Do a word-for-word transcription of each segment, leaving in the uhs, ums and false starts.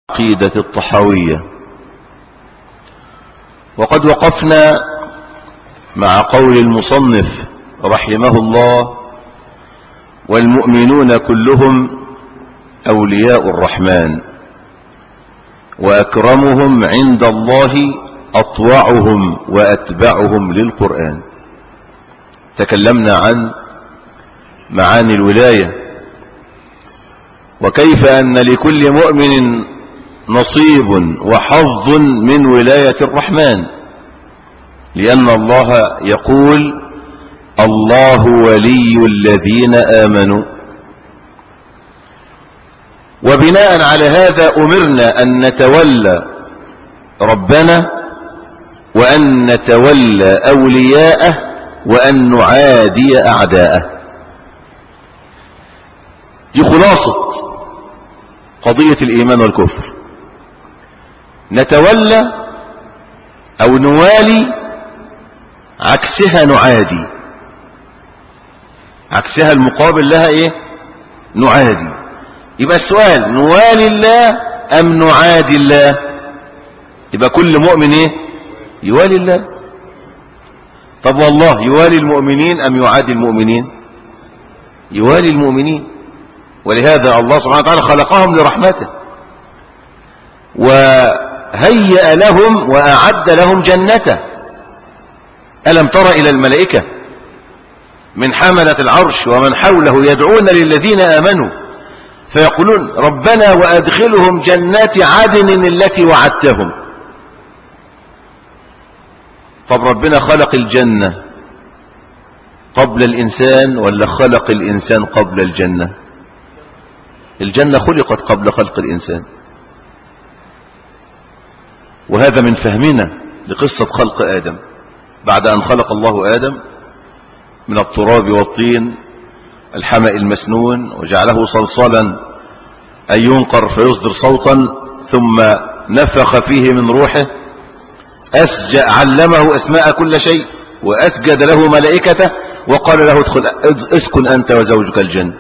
عقيدة الطحاوية. وقد وقفنا مع قول المصنف رحمه الله: والمؤمنون كلهم أولياء الرحمن، وأكرمهم عند الله أطوعهم وأتبعهم للقرآن. تكلمنا عن معاني الولاية، وكيف أن لكل مؤمن نصيب وحظ من ولاية الرحمن، لأن الله يقول: الله ولي الذين آمنوا. وبناء على هذا أمرنا أن نتولى ربنا، وأن نتولى أولياءه، وأن نعادي أعداءه. دي خلاصة قضية الإيمان والكفر. نتولى أو نوالي، عكسها نعادي. عكسها المقابل لها إيه؟ نعادي. يبقى السؤال: نوالي الله أم نعادي الله؟ يبقى كل مؤمن إيه؟ يوالي الله. طب والله يوالي المؤمنين أم يعادي المؤمنين؟ يوالي المؤمنين. ولهذا الله سبحانه وتعالى خلقهم لرحمته، وهيأ لهم وأعد لهم جنته. ألم تر إلى الملائكة من حملة العرش ومن حوله يدعون للذين آمنوا فيقولون: ربنا وأدخلهم جنات عدن التي وعدتهم. طب ربنا خلق الجنة قبل الإنسان ولا خلق الإنسان قبل الجنة؟ الجنة خلقت قبل خلق الإنسان. وهذا من فهمنا لقصة خلق آدم. بعد أن خلق الله آدم من التراب والطين الحمأ المسنون، وجعله صلصالا أن ينقر فيصدر صوتا، ثم نفخ فيه من روحه، أسجد علمه أسماء كل شيء، وأسجد له ملائكته، وقال له: ادخل اسكن أنت وزوجك الجنة.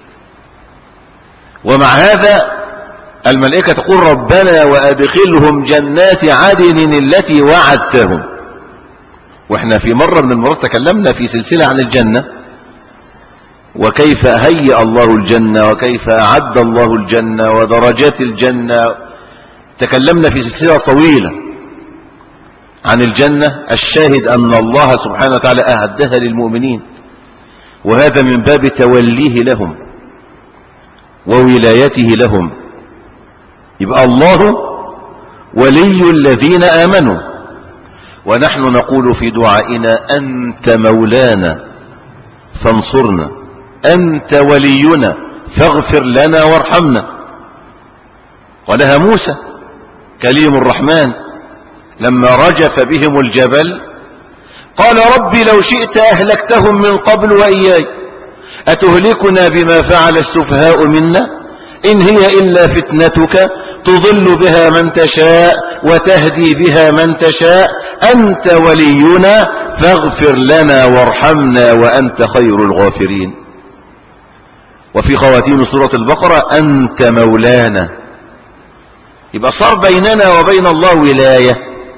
ومع هذا الملائكة تقول: ربنا وأدخلهم جنات عدن التي وعدتهم. واحنا في مرة من المرات تكلمنا في سلسلة عن الجنة، وكيف هيأ الله الجنة، وكيف أعد الله الجنة، ودرجات الجنة. تكلمنا في سلسلة طويلة عن الجنة. الشاهد أن الله سبحانه وتعالى أعدها للمؤمنين، وهذا من باب توليه لهم وولايته لهم. يبقى الله ولي الذين آمنوا، ونحن نقول في دعائنا: أنت مولانا فانصرنا، أنت ولينا فاغفر لنا وارحمنا. قالها موسى كليم الرحمن لما رجف بهم الجبل، قال: ربي لو شئت أهلكتهم من قبل وإياي، أتهلكنا بما فعل السفهاء منا، إن هي إلا فتنتك تضل بها من تشاء وتهدي بها من تشاء، أنت ولينا فاغفر لنا وارحمنا وأنت خير الغافرين. وفي خواتيم سورة البقرة: أنت مولانا. يبقى صار بيننا وبين الله ولاية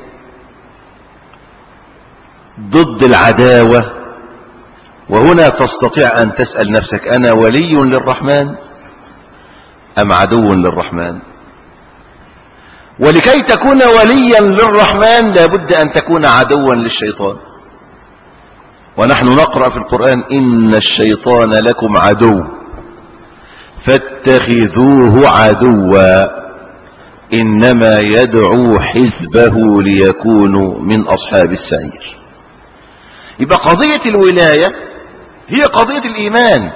ضد العداوة. وهنا تستطيع أن تسأل نفسك: أنا ولي للرحمن أم عدو للرحمن؟ ولكي تكون وليا للرحمن لابد أن تكون عدوا للشيطان. ونحن نقرأ في القرآن: إن الشيطان لكم عدو فاتخذوه عدوا إنما يدعو حزبه ليكونوا من أصحاب السعير. يبقى قضية الولاية هي قضية الإيمان.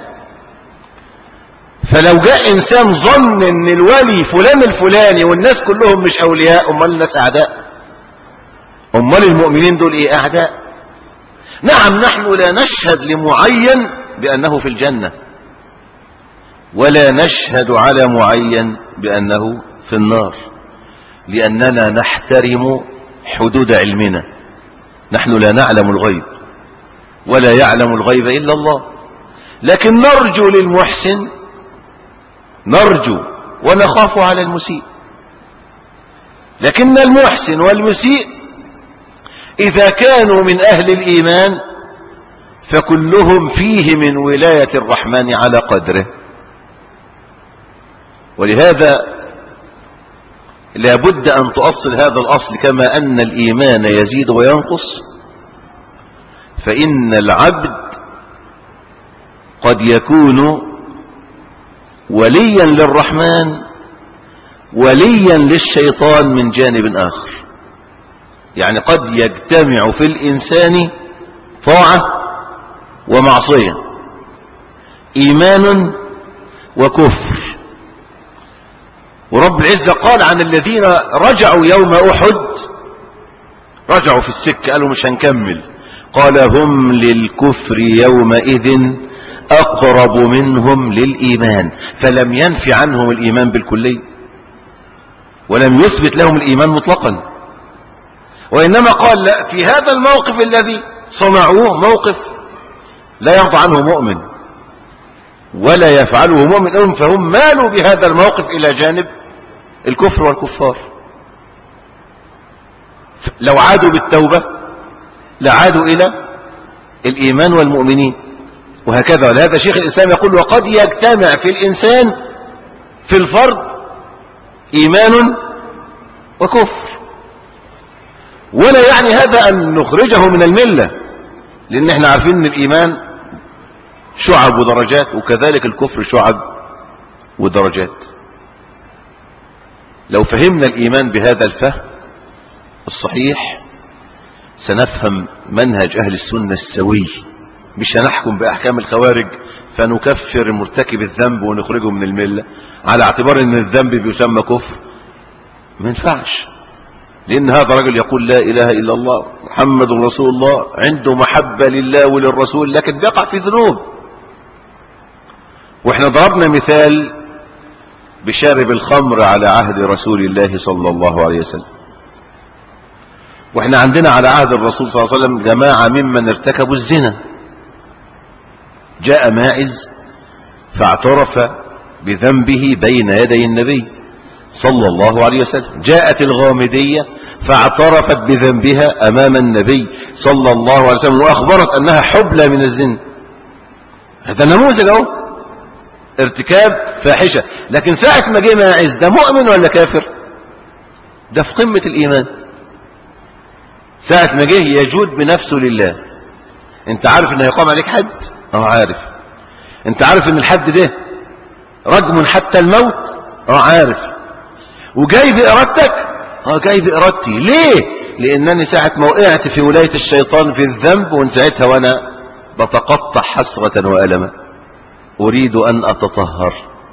فلو جاء إنسان ظن أن الولي فلان الفلاني والناس كلهم مش أولياء، أمال الناس أعداء؟ أمال المؤمنين دول إيه؟ أعداء. نعم، نحن لا نشهد لمعين بأنه في الجنة، ولا نشهد على معين بأنه في النار، لأننا نحترم حدود علمنا. نحن لا نعلم الغيب، ولا يعلم الغيب إلا الله، لكن نرجو للمحسن، نرجو ونخاف على المسيء. لكن المحسن والمسيء إذا كانوا من أهل الإيمان فكلهم فيه من ولاية الرحمن على قدره. ولهذا لابد أن تؤصل هذا الأصل، كما أن الإيمان يزيد وينقص فإن العبد قد يكون وليا للرحمن وليا للشيطان من جانب آخر. يعني قد يجتمع في الإنسان طاعة ومعصية، إيمان وكفر. ورب العزة قال عن الذين رجعوا يوم أحد، رجعوا في السكة قالوا مش هنكمل، قال هم للكفر يومئذ أقرب منهم للإيمان، فلم ينفي عنهم الإيمان بالكلية ولم يثبت لهم الإيمان مطلقا، وإنما قال لا، في هذا الموقف الذي صنعوه موقف لا يرضى عنه مؤمن ولا يفعله مؤمن، فهم مالوا بهذا الموقف إلى جانب الكفر والكفار. لو عادوا بالتوبة لعادوا إلى الإيمان والمؤمنين، وهكذا. لهذا شيخ الإسلام يقول وقد يجتمع في الإنسان في الفرد إيمان وكفر، ولا يعني هذا أن نخرجه من الملة، لأن احنا عارفين أن الإيمان شعب ودرجات، وكذلك الكفر شعب ودرجات. لو فهمنا الإيمان بهذا الفهم الصحيح سنفهم منهج أهل السنة السوي، مش هنحكم بأحكام الخوارج فنكفر مرتكب الذنب ونخرجه من الملة على اعتبار أن الذنب بيسمى كفر. ما ينفعش، لأن هذا رجل يقول لا إله إلا الله محمد رسول الله، عنده محبة لله وللرسول، لكن بيقع في ذنوب. واحنا ضربنا مثال بشارب الخمر على عهد رسول الله صلى الله عليه وسلم، واحنا عندنا على عهد الرسول صلى الله عليه وسلم جماعة ممن ارتكبوا الزنا. جاء ماعز فاعترف بذنبه بين يدي النبي صلى الله عليه وسلم. جاءت الغامدية فاعترفت بذنبها أمام النبي صلى الله عليه وسلم وأخبرت أنها حبلى من الزنا. هذا نموذج اهو، ارتكاب فاحشة. لكن ساعة ما جه ماعز ده مؤمن ولا كافر؟ ده في قمة الإيمان. ساعة ما جه يجود بنفسه لله. انت عارف ان هيقام عليك حد؟ اه عارف. انت عارف ان الحد ده رجم حتى الموت؟ اه عارف. وجاي بإرادتك؟ اه جاي بإرادتي. ليه؟ لأنني ساعة ما وقعت في ولاية الشيطان في الذنب، وان ساعتها وانا بتقطع حسرة وألما أريد أن أتطهر.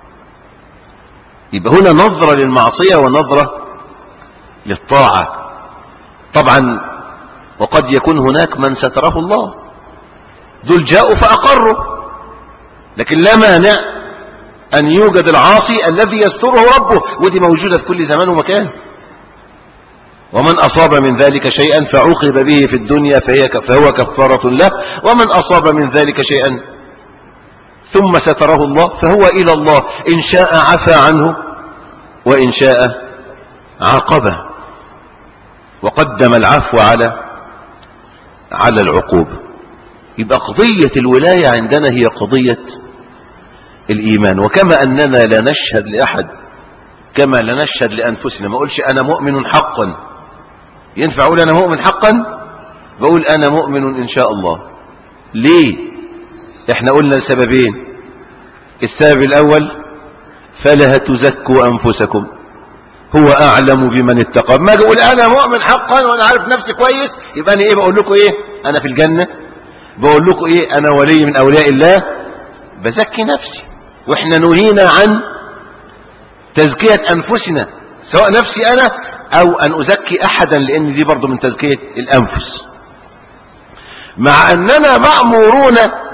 يبقى هنا نظرة للمعصية ونظرة للطاعة. طبعا وقد يكون هناك من ستره الله، دول جاءوا فأقروا، لكن لا مانع أن يوجد العاصي الذي يستره ربه، ودي موجودة في كل زمان ومكان. ومن أصاب من ذلك شيئا فعوقب به في الدنيا فهي فهو كفارة له، ومن أصاب من ذلك شيئا ثم ستره الله فهو إلى الله، إن شاء عفى عنه وإن شاء عاقبه، وقدم العفو على على العقوبة. يبقى قضية الولاية عندنا هي قضية الإيمان. وكما أننا لا نشهد لأحد كما لا نشهد لأنفسنا، ما أقولش أنا مؤمن حقا. ينفع أقول أنا مؤمن حقا؟ بقول أنا مؤمن إن شاء الله. ليه؟ احنا قلنا لسببين. السبب الأول فلا تزكوا أنفسكم هو أعلم بمن اتقى. ما أقول أنا مؤمن حقا وأنا عارف نفسي كويس، يبقى أنا إيه بقول لكم؟ إيه أنا في الجنة؟ بقول لكم إيه أنا ولي من أولياء الله؟ بزكي نفسي. وإحنا نهينا عن تزكية أنفسنا، سواء نفسي أنا أو أن أزكي أحدا، لأن دي برضو من تزكية الأنفس. مع أننا مأمورون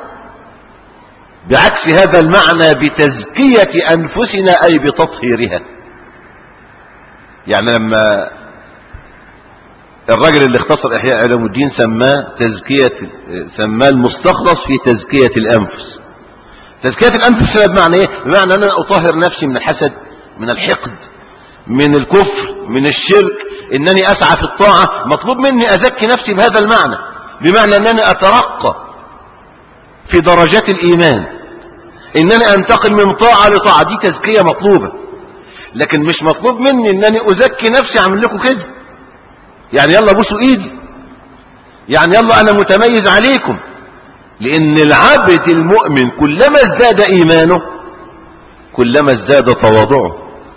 بعكس هذا المعنى بتزكية أنفسنا، أي بتطهيرها. يعني لما الراجل اللي اختصر إحياء علوم الدين سماه تزكية، سماه المستخلص في تزكية الأنفس. تزكية الأنفس بمعنى إيه؟ بمعنى أن أنا أطهر نفسي من الحسد، من الحقد، من الكفر، من الشرك، انني اسعى في الطاعة، مطلوب مني ازكي نفسي بهذا المعنى، بمعنى انني اترقى في درجات الايمان، انني انتقل من طاعة لطاعة. دي تزكية مطلوبة، لكن مش مطلوب مني انني ازكي نفسي اعمل لكم كده، يعني يلا بوسوا ايدي، يعني يلا انا متميز عليكم. لان العبد المؤمن كلما ازداد ايمانه كلما ازداد تواضعه،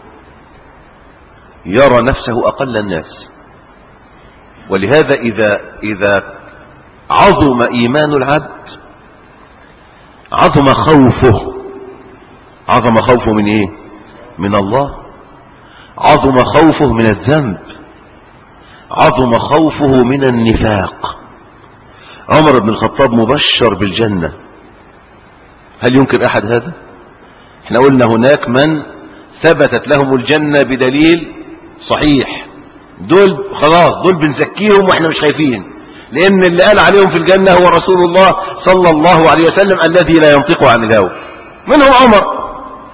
يرى نفسه اقل الناس. ولهذا اذا اذا عظم ايمان العبد عظم خوفه. عظم خوفه من ايه؟ من الله. عظم خوفه من الذنب. عظم خوفه من النفاق. عمر بن الخطاب مبشر بالجنة، هل ينكر احد هذا؟ احنا قلنا هناك من ثبتت لهم الجنة بدليل صحيح، دول خلاص دول بنزكيهم واحنا مش خايفين، لان اللي قال عليهم في الجنة هو رسول الله صلى الله عليه وسلم الذي لا ينطق عن الهوى. منهم عمر.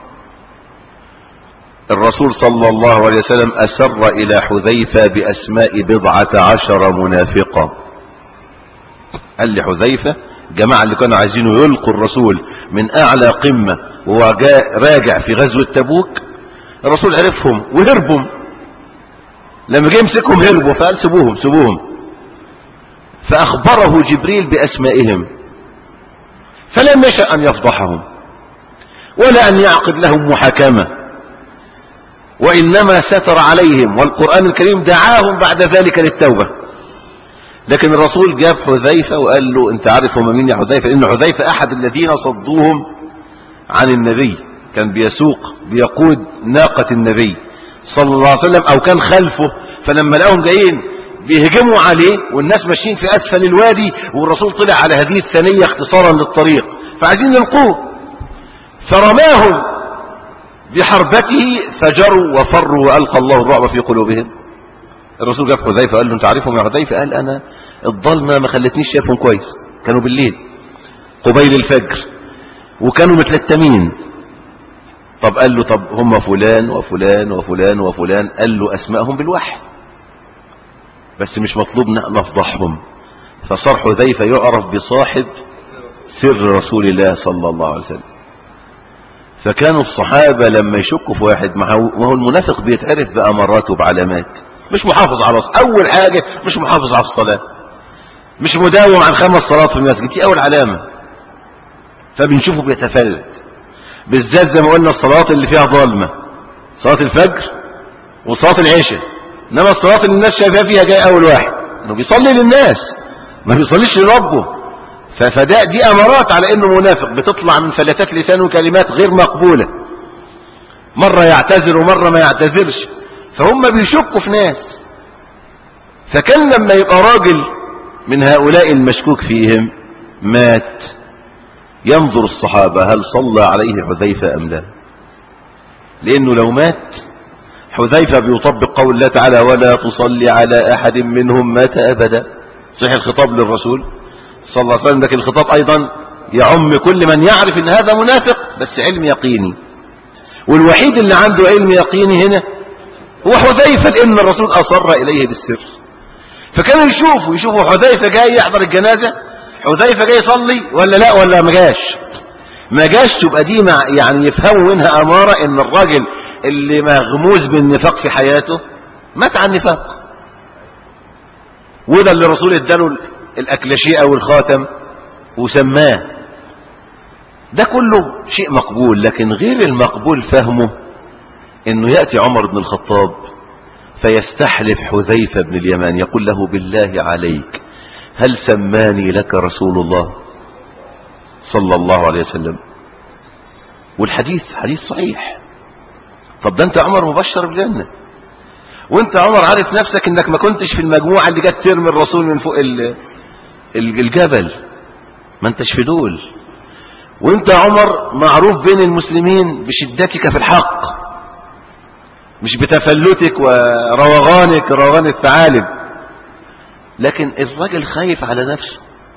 الرسول صلى الله عليه وسلم أسر إلى حذيفة بأسماء بضعة عشر منافقة. قال لحذيفة جماعة اللي كانوا عايزينه يلقوا الرسول من أعلى قمة وهو راجع في غزوة تبوك، الرسول عرفهم وهربهم، لما جه يمسكهم هربوا، فقال سبوهم سبوهم. فأخبره جبريل بأسمائهم، فلم يشأ أن يفضحهم ولا أن يعقد لهم محاكمة، وإنما ستر عليهم، والقرآن الكريم دعاهم بعد ذلك للتوبة. لكن الرسول جاب حذيفة وقال له انت عارف هم مين يا حذيفة؟ لأن حذيفة أحد الذين صدوهم عن النبي، كان بيسوق بيقود ناقة النبي صلى الله عليه وسلم، أو كان خلفه، فلما لقاهم جايين بيهجموا عليه والناس ماشيين في أسفل الوادي والرسول طلع على هذه الثانية اختصارا للطريق، فعايزين يلقوه، فرماهم بحربته فجروا وفروا وألقى الله الرعب في قلوبهم. الرسول جاب حذيفة قال له انت عارفهم يا حذيفة؟ قال انا الظلمة ما خلتنيش شايفهم كويس، كانوا بالليل قبيل الفجر وكانوا متلتمين. طب قال له طب هم فلان وفلان وفلان وفلان، قال له اسمائهم بالوحي بس مش مطلوب نفضحهم. فصار حذيفة يعرف بصاحب سر رسول الله صلى الله عليه وسلم. فكانوا الصحابة لما يشكوا في واحد، ما هو المنافق بيتعرف بأماراته بعلامات، مش محافظ على الصلاة، أول حاجة مش محافظ على الصلاة، مش مداوم عن خمس صلوات في المسجد، دي أول علامة. فبنشوفه بيتفلت، بالذات زي ما قلنا الصلوات اللي فيها ظلمة، صلاة الفجر وصلاة العشاء. إنما الصلاة اللي الناس شايفاها فيها جاي أول واحد إنه بيصلي للناس ما بيصليش لربه، فده دي أمارات على إنه منافق، بتطلع من فلتات لسانه كلمات غير مقبولة، مرة يعتذر ومرة ما يعتذرش، فهم بيشكوا في ناس. فكان لما يبقى راجل من هؤلاء المشكوك فيهم مات، ينظر الصحابة هل صلى عليه حذيفة أم لا، لأنه لو مات حذيفة بيطبق قول الله تعالى ولا تصلي على أحد منهم مات أبدا. صحيح الخطاب للرسول صلى الله عليه وسلم، لكن الخطاب أيضا يعم كل من يعرف أن هذا منافق بس علم يقيني، والوحيد اللي عنده علم يقيني هنا هو حذيفة، لأن الرسول أصر إليه بالسر. فكانوا يشوفوا يشوفوا حذيفة جاي يحضر الجنازة، حذيفة جاي يصلي ولا لا، ولا ما جاش ما جاش تبقى دي مع يعني يفهموا منها أمارة إن الراجل اللي مغموس بالنفاق في حياته مات عن نفاق. وده اللي الرسول اداله الأكلشيء أو الخاتم وسماه. ده كله شيء مقبول، لكن غير المقبول فهمه انه يأتي عمر بن الخطاب فيستحلف حذيفة بن اليمان، يقول له بالله عليك هل سماني لك رسول الله صلى الله عليه وسلم؟ والحديث حديث صحيح. طب ده انت عمر مبشر بالجنة، وانت عمر عارف نفسك انك ما كنتش في المجموعة اللي جت ترمي الرسول من فوق الجبل، ما انتش في دول، وانت عمر معروف بين المسلمين بشدتك في الحق مش بتفلتك وروغانك روغان الثعالب. لكن الراجل خايف على نفسه،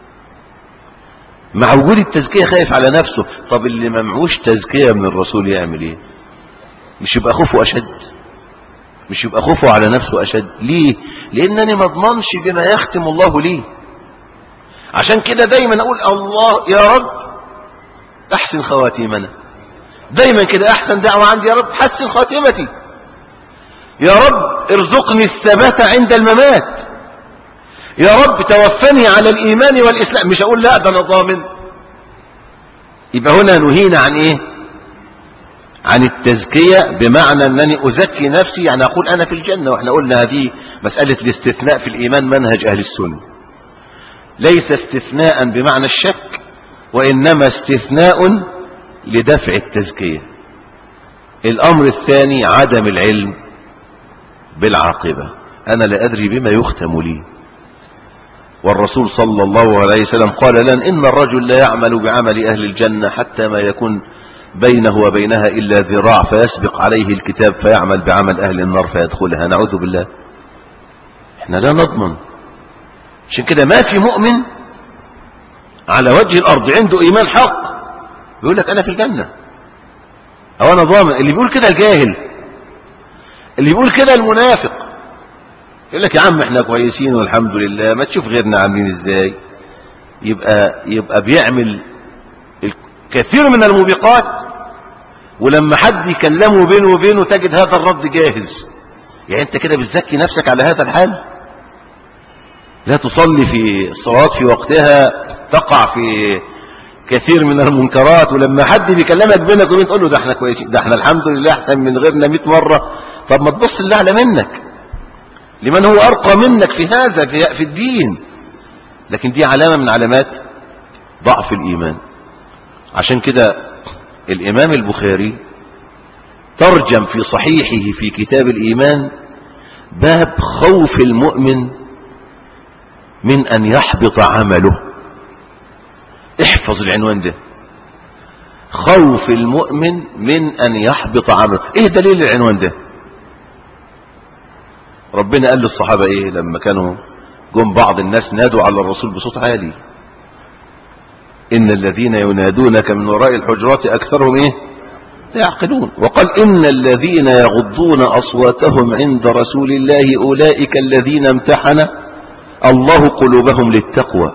مع وجود التزكية خايف على نفسه. طب اللي ما معوش تزكية من الرسول يعمل ايه؟ مش يبقى خوفه اشد؟ مش يبقى خوفه على نفسه أشد. ليه؟ لأنني ما اضمنش بما يختم الله لي. عشان كده دايما أقول الله يا رب أحسن خواتيمنا، دايما كده أحسن دعوة عندي، يا رب حسن خاتمتي، يا رب ارزقني الثبات عند الممات، يا رب توفني على الإيمان والإسلام. مش أقول لا ده أنا ضامن. يبقى هنا نهينا عن إيه؟ عن التزكية، بمعنى أنني أزكي نفسي، يعني أقول أنا في الجنة. وإحنا قلنا هذه مسألة الاستثناء في الإيمان منهج أهل السنة، ليس استثناء بمعنى الشك، وإنما استثناء لدفع التزكية. الأمر الثاني عدم العلم بالعاقبة، أنا لا أدري بما يختم لي. والرسول صلى الله عليه وسلم قال لن إن الرجل لا يعمل بعمل أهل الجنة حتى ما يكون بينه وبينها إلا ذراع فيسبق عليه الكتاب فيعمل بعمل أهل النار فيدخلها. نعوذ بالله، احنا لا نضمن. عشان كده ما في مؤمن على وجه الأرض عنده إيمان حق يقول لك أنا في الجنة أو أنا ضامن. اللي بيقول كده الجاهل، اللي بيقول كده المنافق، يقول لك يا عم احنا كويسين والحمد لله، ما تشوف غيرنا عاملين ازاي. يبقى يبقى بيعمل كثير من الموبقات، ولما حد يكلمه بينه وبينه تجد هذا الرد جاهز. يعني انت كده بتزكي نفسك على هذا الحال، لا تصلي في الصلوات في وقتها، تقع في كثير من المنكرات، ولما حد بيكلمك بينك وبين تقول له ده احنا كويسين، ده احنا الحمد لله احسن من غيرنا مئة مرة. طب ما تبص اللي اعلى منك، لمن هو ارقى منك في هذا في الدين. لكن دي علامة من علامات ضعف الإيمان. عشان كده الإمام البخاري ترجم في صحيحه في كتاب الإيمان باب خوف المؤمن من أن يحبط عمله. احفظ العنوان ده، خوف المؤمن من أن يحبط عمله. ايه دليل العنوان ده؟ ربنا قال للصحابة ايه لما كانوا جم بعض الناس نادوا على الرسول بصوت عالي؟ إن الذين ينادونك من وراء الحجرات أكثرهم إيه؟ لا يعقلون. وقال إن الذين يغضون أصواتهم عند رسول الله أولئك الذين امتحن الله قلوبهم للتقوى.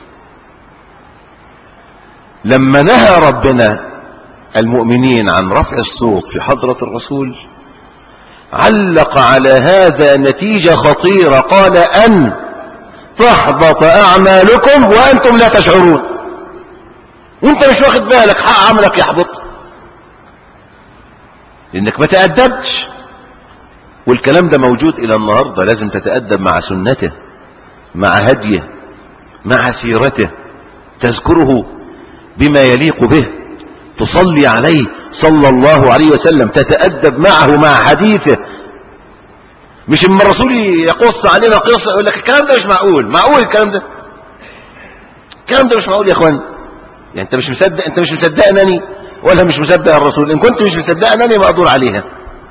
لما نهى ربنا المؤمنين عن رفع الصوت في حضرة الرسول علق على هذا نتيجة خطيرة، قال أن تحبط أعمالكم وأنتم لا تشعرون. وانت مش واخد بالك حق عملك يحبط لانك ما تأدبتش. والكلام ده موجود الى النهاردة. لازم تتأدب مع سنته، مع هديه، مع سيرته، تذكره بما يليق به، تصلي عليه صلى الله عليه وسلم، تتأدب معه مع حديثه. مش اما الرسول يقص علينا قصة يقول لك الكلام ده مش معقول. معقول الكلام ده؟ الكلام ده مش معقول يا اخوان. يعني انت مش مصدق، انت مش مصدقني ولا مش مصدق الرسول؟ ان كنت مش مصدقني مقدور عليها.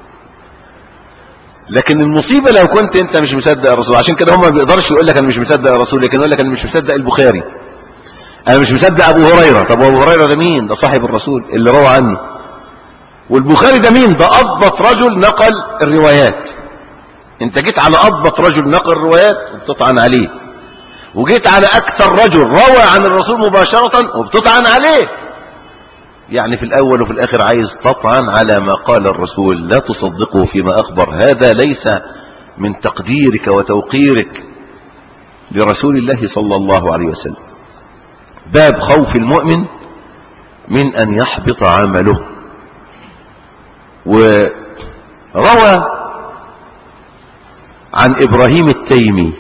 لكن المصيبة لو كنت انت مش مصدق الرسول. عشان كده هم ما بيقدرش يقول لك انا مش مصدق الرسول، لكن يقول لك انا مش مصدق البخاري، انا مش مصدق ابو هريرة. طب ابو هريرة ده مين؟ ده صاحب الرسول اللي روى عنه. والبخاري ده مين؟ ده اضبط رجل نقل الروايات. انت جيت على اضبط رجل نقل الروايات وبتطعن عليه، وجيت على اكثر رجل روى عن الرسول مباشرة وبتطعن عليه. يعني في الاول وفي الاخر عايز تطعن على ما قال الرسول، لا تصدقه فيما اخبر. هذا ليس من تقديرك وتوقيرك لرسول الله صلى الله عليه وسلم. باب خوف المؤمن من ان يحبط عمله. وروى عن ابراهيم التيمي.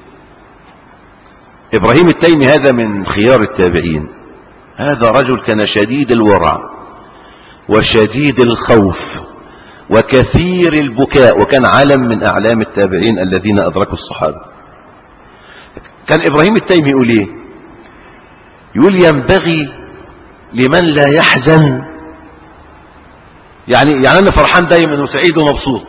ابراهيم التيمي هذا من خيار التابعين. هذا رجل كان شديد الورع وشديد الخوف وكثير البكاء، وكان علم من اعلام التابعين الذين ادركوا الصحابة. كان ابراهيم التيمي يقول ايه؟ يقول ينبغي لمن لا يحزن، يعني يعني انا فرحان دايما وسعيد ومبسوط،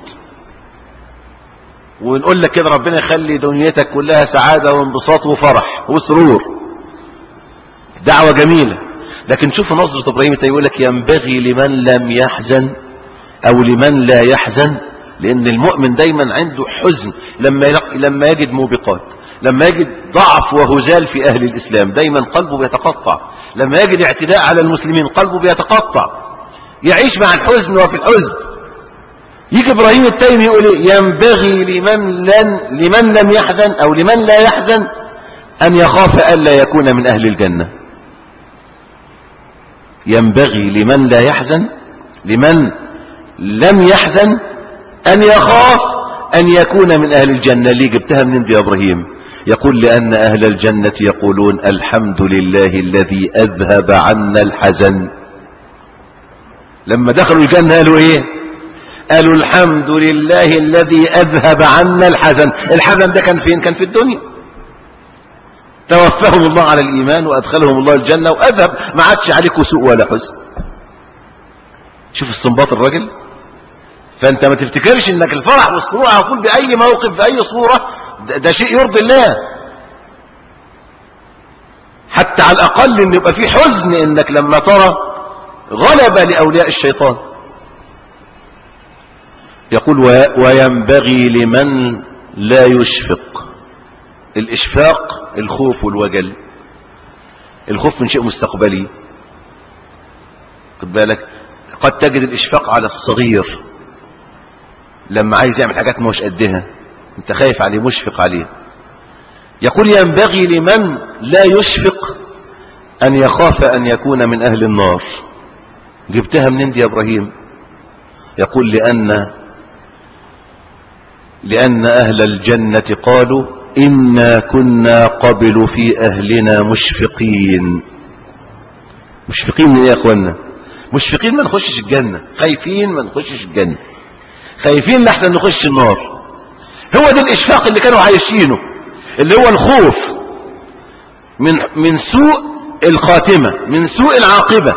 ونقول لك كده ربنا يخلي دنيتك كلها سعادة وانبساط وفرح وسرور، دعوة جميلة. لكن شوف نظرة ابراهيم التيمي، يقول لك ينبغي لمن لم يحزن او لمن لا يحزن لأن المؤمن دايما عنده حزن لما لما يجد موبقات، لما يجد ضعف وهزال في أهل الإسلام دايما قلبه بيتقطع، لما يجد اعتداء على المسلمين قلبه بيتقطع، يعيش مع الحزن وفي الحزن. يجي إبراهيم التيمي يقول ينبغي لمن, لن لمن لم يحزن أو لمن لا يحزن أن يخاف ألا يكون من أهل الجنة. ينبغي لمن لا يحزن لمن لم يحزن أن يخاف أن يكون من أهل الجنة. ليه جبتها من دي يا إبراهيم؟ يقول لأن أهل الجنة يقولون الحمد لله الذي أذهب عنا الحزن. لما دخلوا الجنة قالوا إيه؟ قالوا الحمد لله الذي أذهب عنا الحزن. الحزن ده كان فين؟ كان في الدنيا. توفاهم الله على الإيمان وأدخلهم الله الجنة وأذهب، ما عادش عليكم سوء ولا حزن. شوف استنباط الرجل. فأنت ما تفتكرش إنك الفرح والسرور على طول بأي موقف بأي صورة ده, ده شيء يرضي الله. حتى على الأقل إن يبقى في حزن إنك لما ترى غلبة لأولياء الشيطان. يقول وينبغي لمن لا يشفق. الإشفاق الخوف والوجل. الخوف من شيء مستقبلي، خد بالك. قد تجد الإشفاق على الصغير لما عايز يعمل حاجات مش قدها، انت خايف عليه مشفق عليه. يقول ينبغي لمن لا يشفق أن يخاف أن يكون من أهل النار. جبتها منين دي يا إبراهيم؟ يقول لأن لأن أهل الجنة قالوا إنا كنا قبل في أهلنا مشفقين. مشفقين من إيه يا أخوانا؟ مشفقين ما نخشش الجنة، خايفين ما نخشش الجنة، خايفين لحسن نخش النار. هو ده الإشفاق اللي كانوا عايشينه، اللي هو الخوف من من سوء الخاتمة، من سوء العاقبة.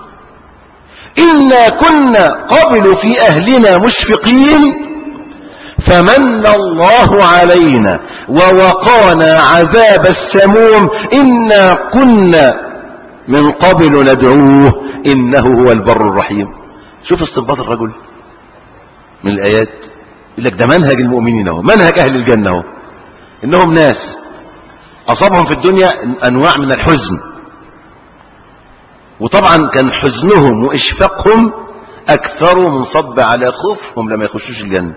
إنا كنا قبل في أهلنا مشفقين فمن الله علينا ووقانا عذاب السموم إنا كنا من قبل ندعوه إنه هو البر الرحيم. شوف استنباط الرجل من الآيات. يقول لك ده منهج المؤمنين اهو، منهج أهل الجنة اهو، إنهم ناس أصابهم في الدنيا أنواع من الحزن، وطبعا كان حزنهم وإشفاقهم أكثر من صب على خوفهم لما يخشوش الجنة.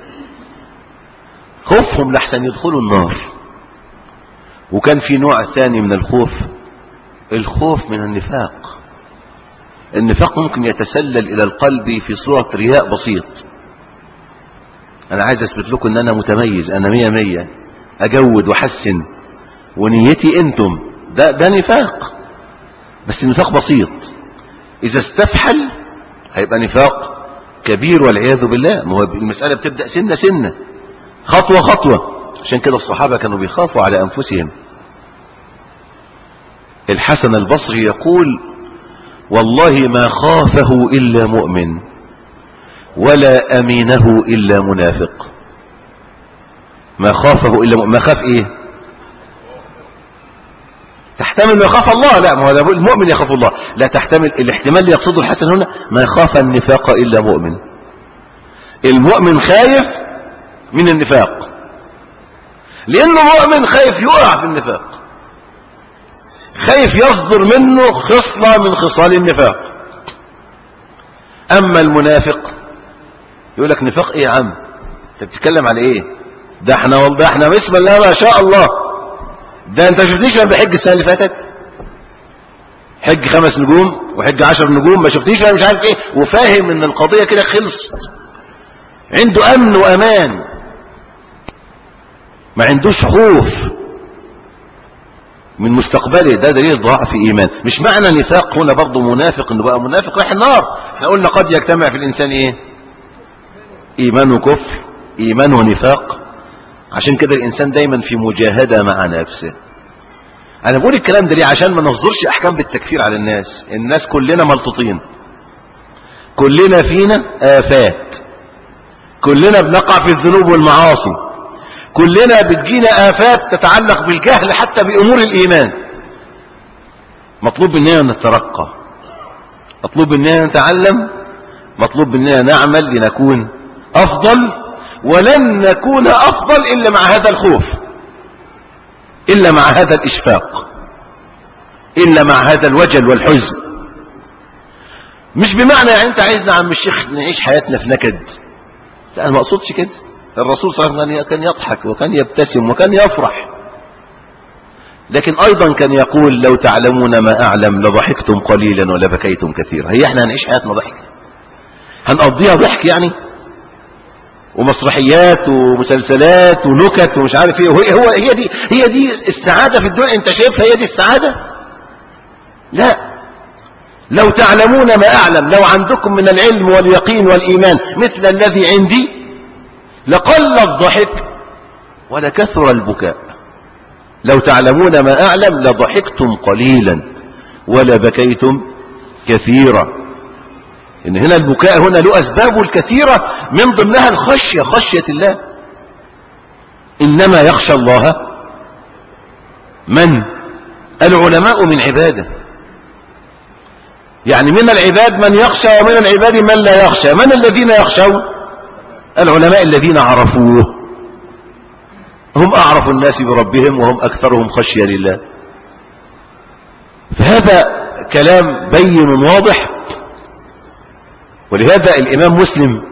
خوفهم لحسن يدخلوا النار. وكان في نوع ثاني من الخوف، الخوف من النفاق. النفاق ممكن يتسلل إلى القلب في صورة رياء بسيط. أنا عايز أثبت لكم أن أنا متميز، أنا مية مية، أجود وحسن ونيتي أنتم. ده, ده نفاق، بس نفاق بسيط. إذا استفحل هيبقى نفاق كبير والعياذ بالله. ما هو المسألة بتبدأ سنة سنة، خطوة خطوة. عشان كده الصحابة كانوا بيخافوا على أنفسهم. الحسن البصري يقول والله ما خافه إلا مؤمن ولا أمينه إلا منافق. ما خافه إلا مؤمن. ما خاف إيه؟ تحتمل ما يخاف الله؟ لا، ما هو المؤمن يخاف الله. لا تحتمل الاحتمال اللي يقصده الحسن هنا ما خاف النفاق إلا مؤمن. المؤمن خايف من النفاق لأنه مؤمن، خايف يقع في النفاق، خايف يصدر منه خصلة من خصال النفاق. أما المنافق يقول لك نفاق إيه يا عم؟ أنت بتتكلم على إيه؟ ده احنا والله احنا بسم الله ما شاء الله. ده أنت شفتنيش أنا بحج السنة اللي فاتت؟ حج خمس نجوم وحج عشر نجوم، ما شفتنيش أنا مش عارف إيه، وفاهم إن القضية كده خلصت. عنده أمن وأمان، ما عندوش خوف من مستقبله. ده دليل ضعف إيمان. مش معنى نفاق هنا برضه منافق انه بقى منافق رايح النار. احنا قلنا قد يجتمع في الإنسان ايه؟ إيمان وكفر، إيمان ونفاق. عشان كده الإنسان دايما في مجاهدة مع نفسه. أنا بقول الكلام ده ليه؟ عشان ما نصدرش أحكام بالتكفير على الناس. الناس كلنا ملطوطين، كلنا فينا آفات، كلنا بنقع في الذنوب والمعاصي، كلنا بتجينا آفات تتعلق بالجهل حتى بأمور الإيمان. مطلوب مننا نترقى، مطلوب مننا نتعلم، مطلوب مننا نعمل لنكون أفضل. ولن نكون أفضل إلا مع هذا الخوف، إلا مع هذا الإشفاق، إلا مع هذا الوجل والحزن. مش بمعنى يعني أنت عايزنا عم الشيخ نعيش حياتنا في نكد، لا أنا ما أقصدش كده. الرسول صلى الله عليه وسلم كان يضحك وكان يبتسم وكان يفرح، لكن أيضا كان يقول لو تعلمون ما أعلم لضحكتم قليلا ولبكيتم كثيرا. هي احنا هنعيش حياتنا ضحك؟ هنقضيها ضحك يعني، ومسرحيات ومسلسلات ونكت ومش عارف ايه؟ هو هي دي هي دي السعادة في الدنيا؟ انت شايفها هي دي السعادة؟ لا. لو تعلمون ما أعلم، لو عندكم من العلم واليقين والإيمان مثل الذي عندي لقل الضحك ولكثر البكاء. لو تعلمون ما أعلم لضحكتم قليلا ولبكيتم كثيرا. إن هنا البكاء هنا له أسبابه الكثيرة، من ضمنها الخشية، خشية الله. إنما يخشى الله من؟ العلماء من عباده. يعني من العباد من يخشى ومن العباد من لا يخشى. من الذين يخشون؟ العلماء الذين عرفوه، هم أعرف الناس بربهم وهم أكثرهم خشية لله. فهذا كلام بين واضح. ولهذا الإمام مسلم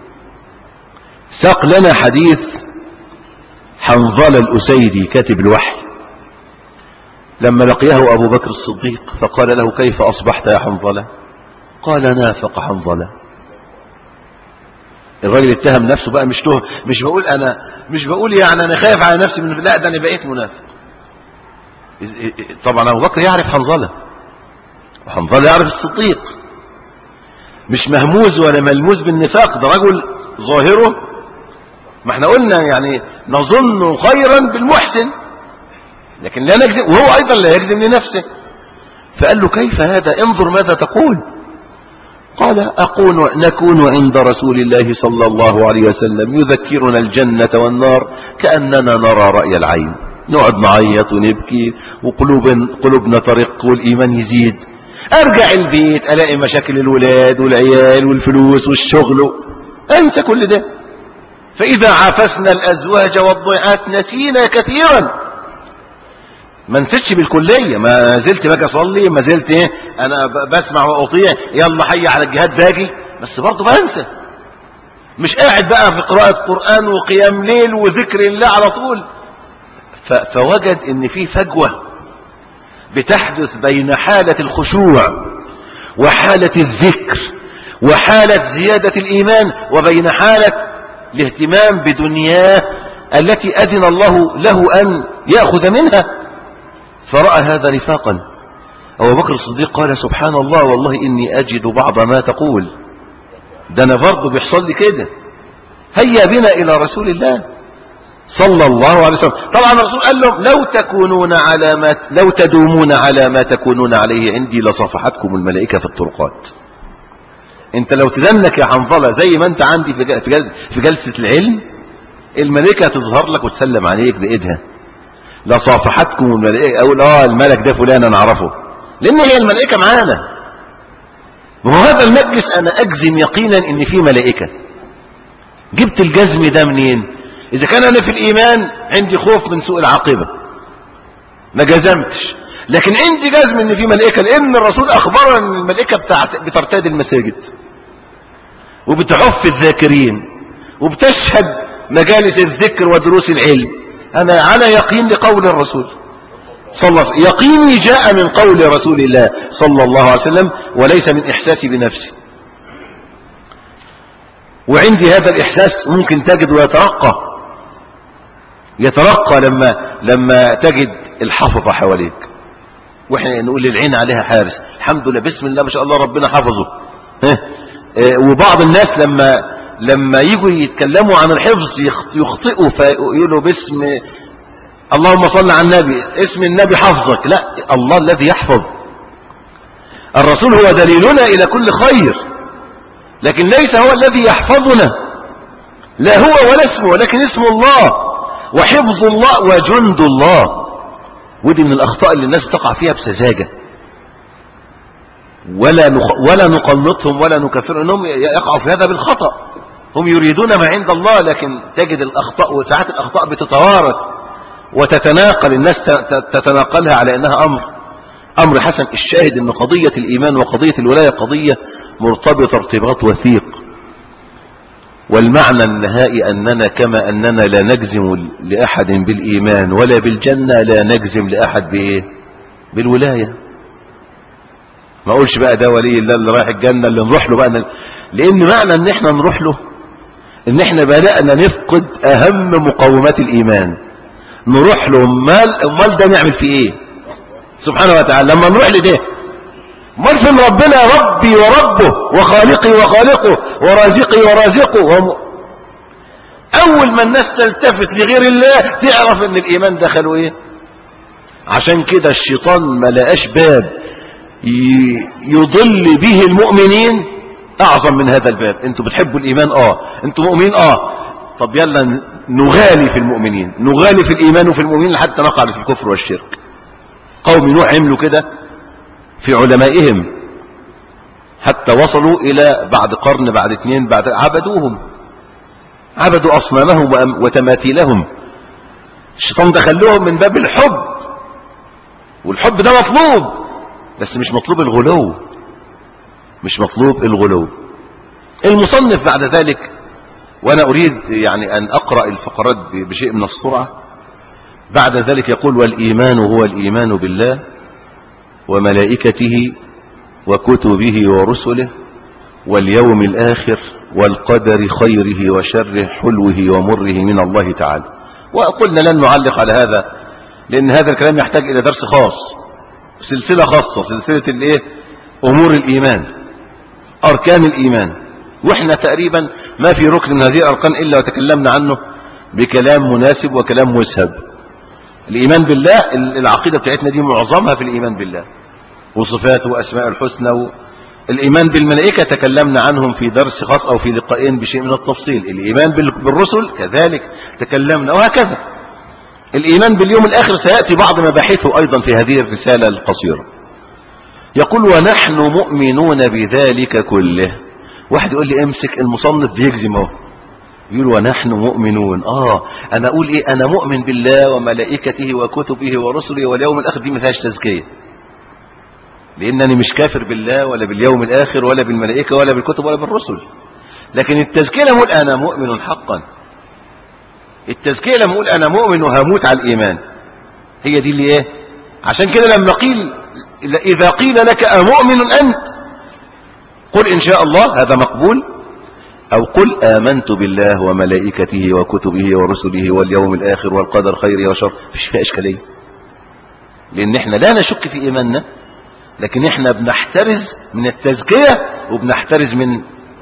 ساق لنا حديث حنظلة الأسيدي كاتب الوحي، لما لقيه أبو بكر الصديق فقال له كيف أصبحت يا حنظلة؟ قال نافق حنظلة. الراجل اتهم نفسه بقى، مش ته مش بقول أنا مش بقول يعني أنا خايف على نفسي من، لا ده أنا بقيت منافق. طبعا أبو بكر يعرف حنظلة وحنظلة يعرف الصديق، مش مهموز ولا ملموز بالنفاق، ده رجل ظاهره ما احنا قلنا يعني نظن خيرا بالمحسن لكن لا نجزم، وهو أيضا لا يجزم لنفسه. فقال له كيف هذا؟ انظر ماذا تقول. قال أقول نكون عند رسول الله صلى الله عليه وسلم يذكرنا الجنة والنار كأننا نرى رأي العين، نقعد نعيط ونبكي وقلوب قلوبنا ترق والإيمان يزيد. أرجع البيت ألاقي مشاكل الولاد والعيال والفلوس والشغل، أنسى كل ده. فإذا عافسنا الأزواج والضيعات نسينا كثيرا. ما نسيتش بالكلية، ما زلت باجي اصلي، ما زلت ايه انا بسمع واطيع، يلا حي على الجهاد باجي، بس برضه بنسى. مش قاعد بقى في قراءة قرآن وقيام ليل وذكر الله على طول. فوجد ان في فجوة بتحدث بين حالة الخشوع وحالة الذكر وحالة زيادة الإيمان وبين حالة الاهتمام بدنياه التي أذن الله له أن يأخذ منها. فرأى هذا نفاقا. أبو بكر الصديق قال سبحان الله والله إني أجد بعض ما تقول، ده أنا برضه بيحصل لي كده. هيا بنا إلى رسول الله صلى الله عليه وسلم. طبعا الرسول قال لهم لو تكونون على ما لو تدومون على ما تكونون عليه عندي لصافحتكم الملائكة في الطرقات. انت لو تدنك يا حنظلة زي ما انت عندي في جلسة العلم، الملائكة تظهر لك وتسلم عليك بإيدها. لصافحتكم الملائكة، أقول اه الملك ده فلان أنا أعرفه، لأن هي الملائكة معانا. وهذا المجلس أنا أجزم يقينا إن فيه ملائكة. جبت الجزم ده منين؟ إذا كان أنا في الإيمان عندي خوف من سوء العاقبة ما جزمتش، لكن عندي جزم إن فيه ملائكة، لأن الرسول أخبرنا أن الملائكة بترتاد المساجد وبتعف الذاكرين وبتشهد مجالس الذكر ودروس العلم. أنا على يقين لقول الرسول صلى الله عليه وسلم، يقيني جاء من قول رسول الله صلى الله عليه وسلم وليس من إحساسي بنفسي. وعندي هذا الإحساس ممكن تجد ويترقى يترقى لما لما تجد الحفظة حواليك، واحنا نقول للعين عليها حارس، الحمد لله بسم الله ما شاء الله ربنا حفظه. وبعض الناس لما لما يجوا يتكلموا عن الحفظ يخطئوا فيقولوا باسم اللهم صل على النبي، اسم النبي حفظك. لا، الله الذي يحفظ. الرسول هو دليلنا إلى كل خير، لكن ليس هو الذي يحفظنا، لا هو ولا اسمه، ولكن اسم الله وحفظ الله وجند الله. ودي من الأخطاء اللي الناس بتقع فيها بسذاجة، ولا نخ... ولا نقنطهم ولا نكفرهم، انهم يقعوا في هذا بالخطأ. هم يريدون ما عند الله، لكن تجد الأخطاء، وساعات الأخطاء بتتوارث وتتناقل، الناس تتناقلها على أنها أمر أمر حسن. الشاهد أن قضية الإيمان وقضية الولاية قضية مرتبطة ارتباط وثيق، والمعنى النهائي أننا كما أننا لا نجزم لأحد بالإيمان ولا بالجنة، لا نجزم لأحد بإيه؟ بالولاية. ما أقولش بقى ده ولي الله اللي رايح الجنة اللي نروح له بقى، لأن معنى أن احنا نروح له ان احنا بدأنا نفقد اهم مقومات الايمان. نروح له امال امال ده نعمل فيه ايه سبحانه وتعالى لما نروح لده؟ امال فين ربنا ربي وربه وخالقي وخالقه ورازقي ورازقه وم... اول ما الناس تلتفت لغير الله تعرف ان الايمان دخلوا ايه. عشان كده الشيطان ما لقاش باب يضل به المؤمنين اعظم من هذا الباب. انتوا بتحبوا الايمان، اه انتوا مؤمنين، اه طب يلا نغالي في المؤمنين، نغالي في الايمان وفي المؤمنين لحتى نقع في الكفر والشرك. قوم نوح عملوا كده في علمائهم حتى وصلوا الى بعد قرن بعد اثنين بعد عبدوهم، عبدوا اصنامهم وتماثيلهم. الشيطان دخلهم من باب الحب، والحب ده مطلوب بس مش مطلوب الغلو، مش مطلوب الغلو. المصنف بعد ذلك، وانا اريد يعني ان اقرأ الفقرات بشيء من السرعة، بعد ذلك يقول: والايمان هو الايمان بالله وملائكته وكتبه ورسله واليوم الاخر والقدر خيره وشره حلوه ومره من الله تعالى. وقلنا لن نعلق على هذا لان هذا الكلام يحتاج الى درس خاص، سلسلة خاصة، سلسلة الايه؟ امور الايمان، اركان الايمان. واحنا تقريبا ما في ركن من هذه الاركان الا وتكلمنا عنه بكلام مناسب وكلام مسهب. الايمان بالله، العقيدة بتاعتنا دي معظمها في الايمان بالله وصفاته واسماء الحسنى. الايمان بالملائكة تكلمنا عنهم في درس خاص او في لقاءين بشيء من التفصيل. الايمان بالرسل كذلك تكلمنا، وهكذا. الايمان باليوم الاخر سيأتي بعض مباحثه ايضا في هذه الرسالة القصيرة. يقول: ونحن مؤمنون بذلك كله. واحد يقول لي امسك المصنف بيجزم اهو، يقول ونحن مؤمنون. اه انا اقول ايه؟ انا مؤمن بالله وملائكته وكتبه ورسله واليوم الاخر، دي ما فيهاش تزكيه، لانني مش كافر بالله ولا باليوم الاخر ولا بالملائكه ولا بالكتب ولا بالرسل. لكن التزكيه لما اقول انا مؤمن حقا، التزكيه لما اقول انا مؤمن وهموت على الايمان، هي دي اللي ايه. عشان كده لما قيل اذا قيل لك امؤمن انت قل ان شاء الله، هذا مقبول، او قل امنت بالله وملائكته وكتبه ورسله واليوم الاخر والقدر خيره وشر، مفيش فيها اشكاليه، لان احنا لا نشك في ايماننا، لكن احنا بنحترز من التزكيه وبنحترز من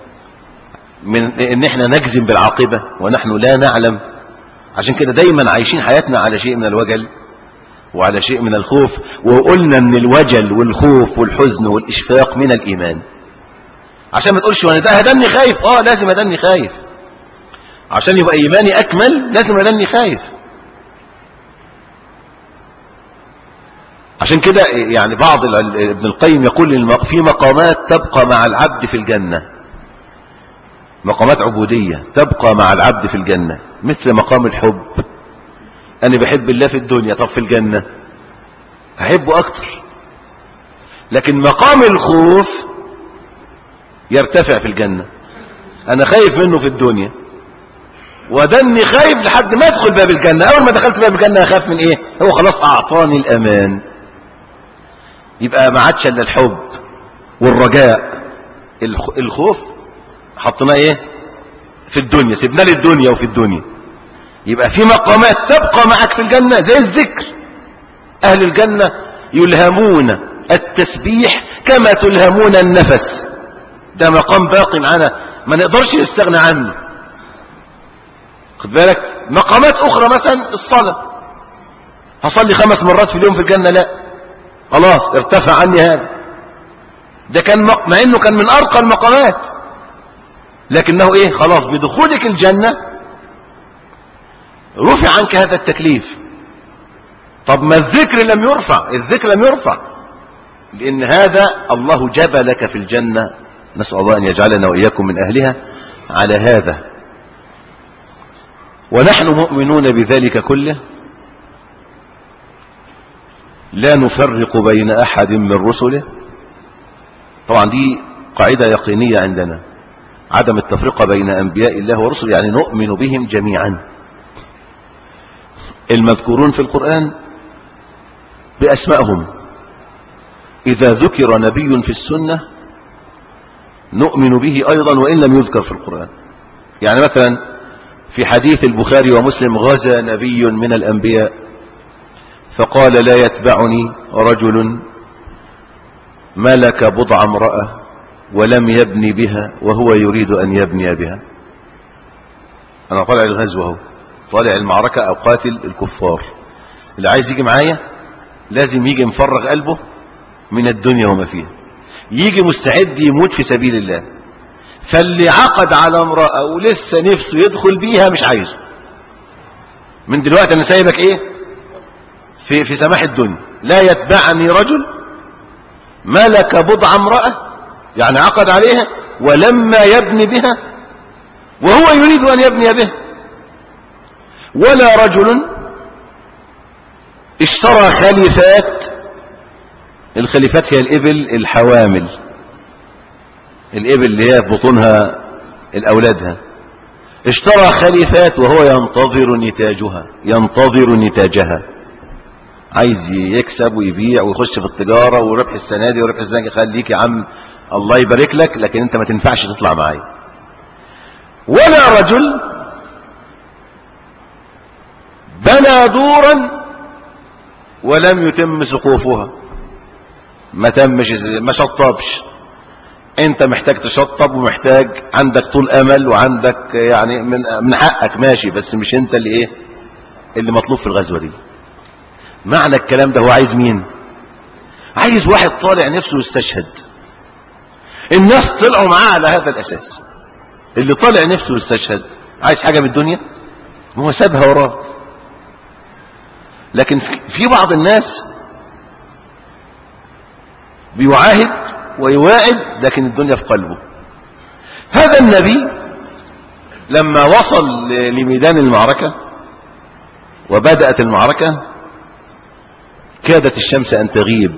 من ان احنا نجزم بالعاقبه ونحن لا نعلم. عشان كده دايما عايشين حياتنا على شيء من الوجل وعلى شيء من الخوف. وقلنا ان الوجل والخوف والحزن والاشفاق من الايمان. عشان ما تقولش وانا ده هدني خايف، اه لازم هدني خايف عشان يبقى ايماني اكمل، لازم هدني خايف. عشان كده يعني بعض ابن القيم يقول في مقامات تبقى مع العبد في الجنة، مقامات عبودية تبقى مع العبد في الجنة، مثل مقام الحب. انا بحب الله في الدنيا، طب في الجنة هحبه اكتر. لكن مقام الخوف يرتفع في الجنة، انا خايف منه في الدنيا ودني خايف لحد ما ادخل باب الجنة. اول ما دخلت باب الجنة اخاف من ايه؟ هو خلاص اعطاني الامان، يبقى ما عادش الا الحب والرجاء. الخوف حطيناه ايه؟ في الدنيا، سيبنا لي الدنيا وفي الدنيا. يبقى في مقامات تبقى معك في الجنة زي الذكر. اهل الجنة يلهمون التسبيح كما تلهمون النفس، ده مقام باقي معنا ما نقدرش نستغنى عنه. خد بالك مقامات اخرى مثلا الصلاة، هصلي خمس مرات في اليوم في الجنة، لا خلاص ارتفع عني هذا. ده كان مع انه كان من ارقى المقامات، لكنه ايه؟ خلاص بدخولك الجنة رفع عنك هذا التكليف. طب ما الذكر لم يرفع، الذكر لم يرفع لان هذا الله جبلك في الجنة. نسأل الله ان يجعلنا واياكم من اهلها. على هذا، ونحن مؤمنون بذلك كله، لا نفرق بين أحد من رسله. طبعا دي قاعدة يقينية عندنا، عدم التفرقة بين أنبياء الله ورسله، يعني نؤمن بهم جميعا، المذكورون في القرآن بأسمائهم. إذا ذكر نبي في السنة نؤمن به أيضا وإن لم يذكر في القرآن. يعني مثلا في حديث البخاري ومسلم: غزا نبي من الأنبياء فقال: لا يتبعني رجل ملك بضع امرأة ولم يبني بها وهو يريد أن يبني بها. أنا طالع الغزو اهو، طالع المعركة أو قاتل الكفار، اللي عايز يجي معايا لازم يجي مفرغ قلبه من الدنيا وما فيها، يجي مستعد يموت في سبيل الله. فاللي عقد على امرأة ولسه نفسه يدخل بيها مش عايزه، من دلوقتي أنا سايبك إيه في, في سماح الدنيا. لا يتبعني رجل ملك بضع امرأة، يعني عقد عليها ولما يبني بها وهو يريد أن يبني بها، ولا رجل اشترى خليفات. الخليفات هي الإبل الحوامل، الإبل اللي هي في بطونها الأولادها. اشترى خليفات وهو ينتظر نتاجها، ينتظر نتاجها، عايز يكسب ويبيع ويخش في التجارة وربح السنة دي وربح السنة دي. خليك يا عم الله يبارك لك، لكن انت ما تنفعش تطلع معايا. ولا رجل بنى دورا ولم يتم سقوفها، ما تمش، ما شطبش. انت محتاج تشطب ومحتاج عندك طول امل وعندك يعني من, من حقك ماشي، بس مش انت اللي ايه اللي مطلوب في الغزوة دي. معنى الكلام ده هو عايز مين؟ عايز واحد طالع نفسه يستشهد. الناس طلعوا معاه على هذا الاساس. اللي طالع نفسه يستشهد عايز حاجة من الدنيا هو سابها وراه. لكن في بعض الناس بيعاهد ويواعد لكن الدنيا في قلبه. هذا النبي لما وصل لميدان المعركة وبدأت المعركة كادت الشمس أن تغيب،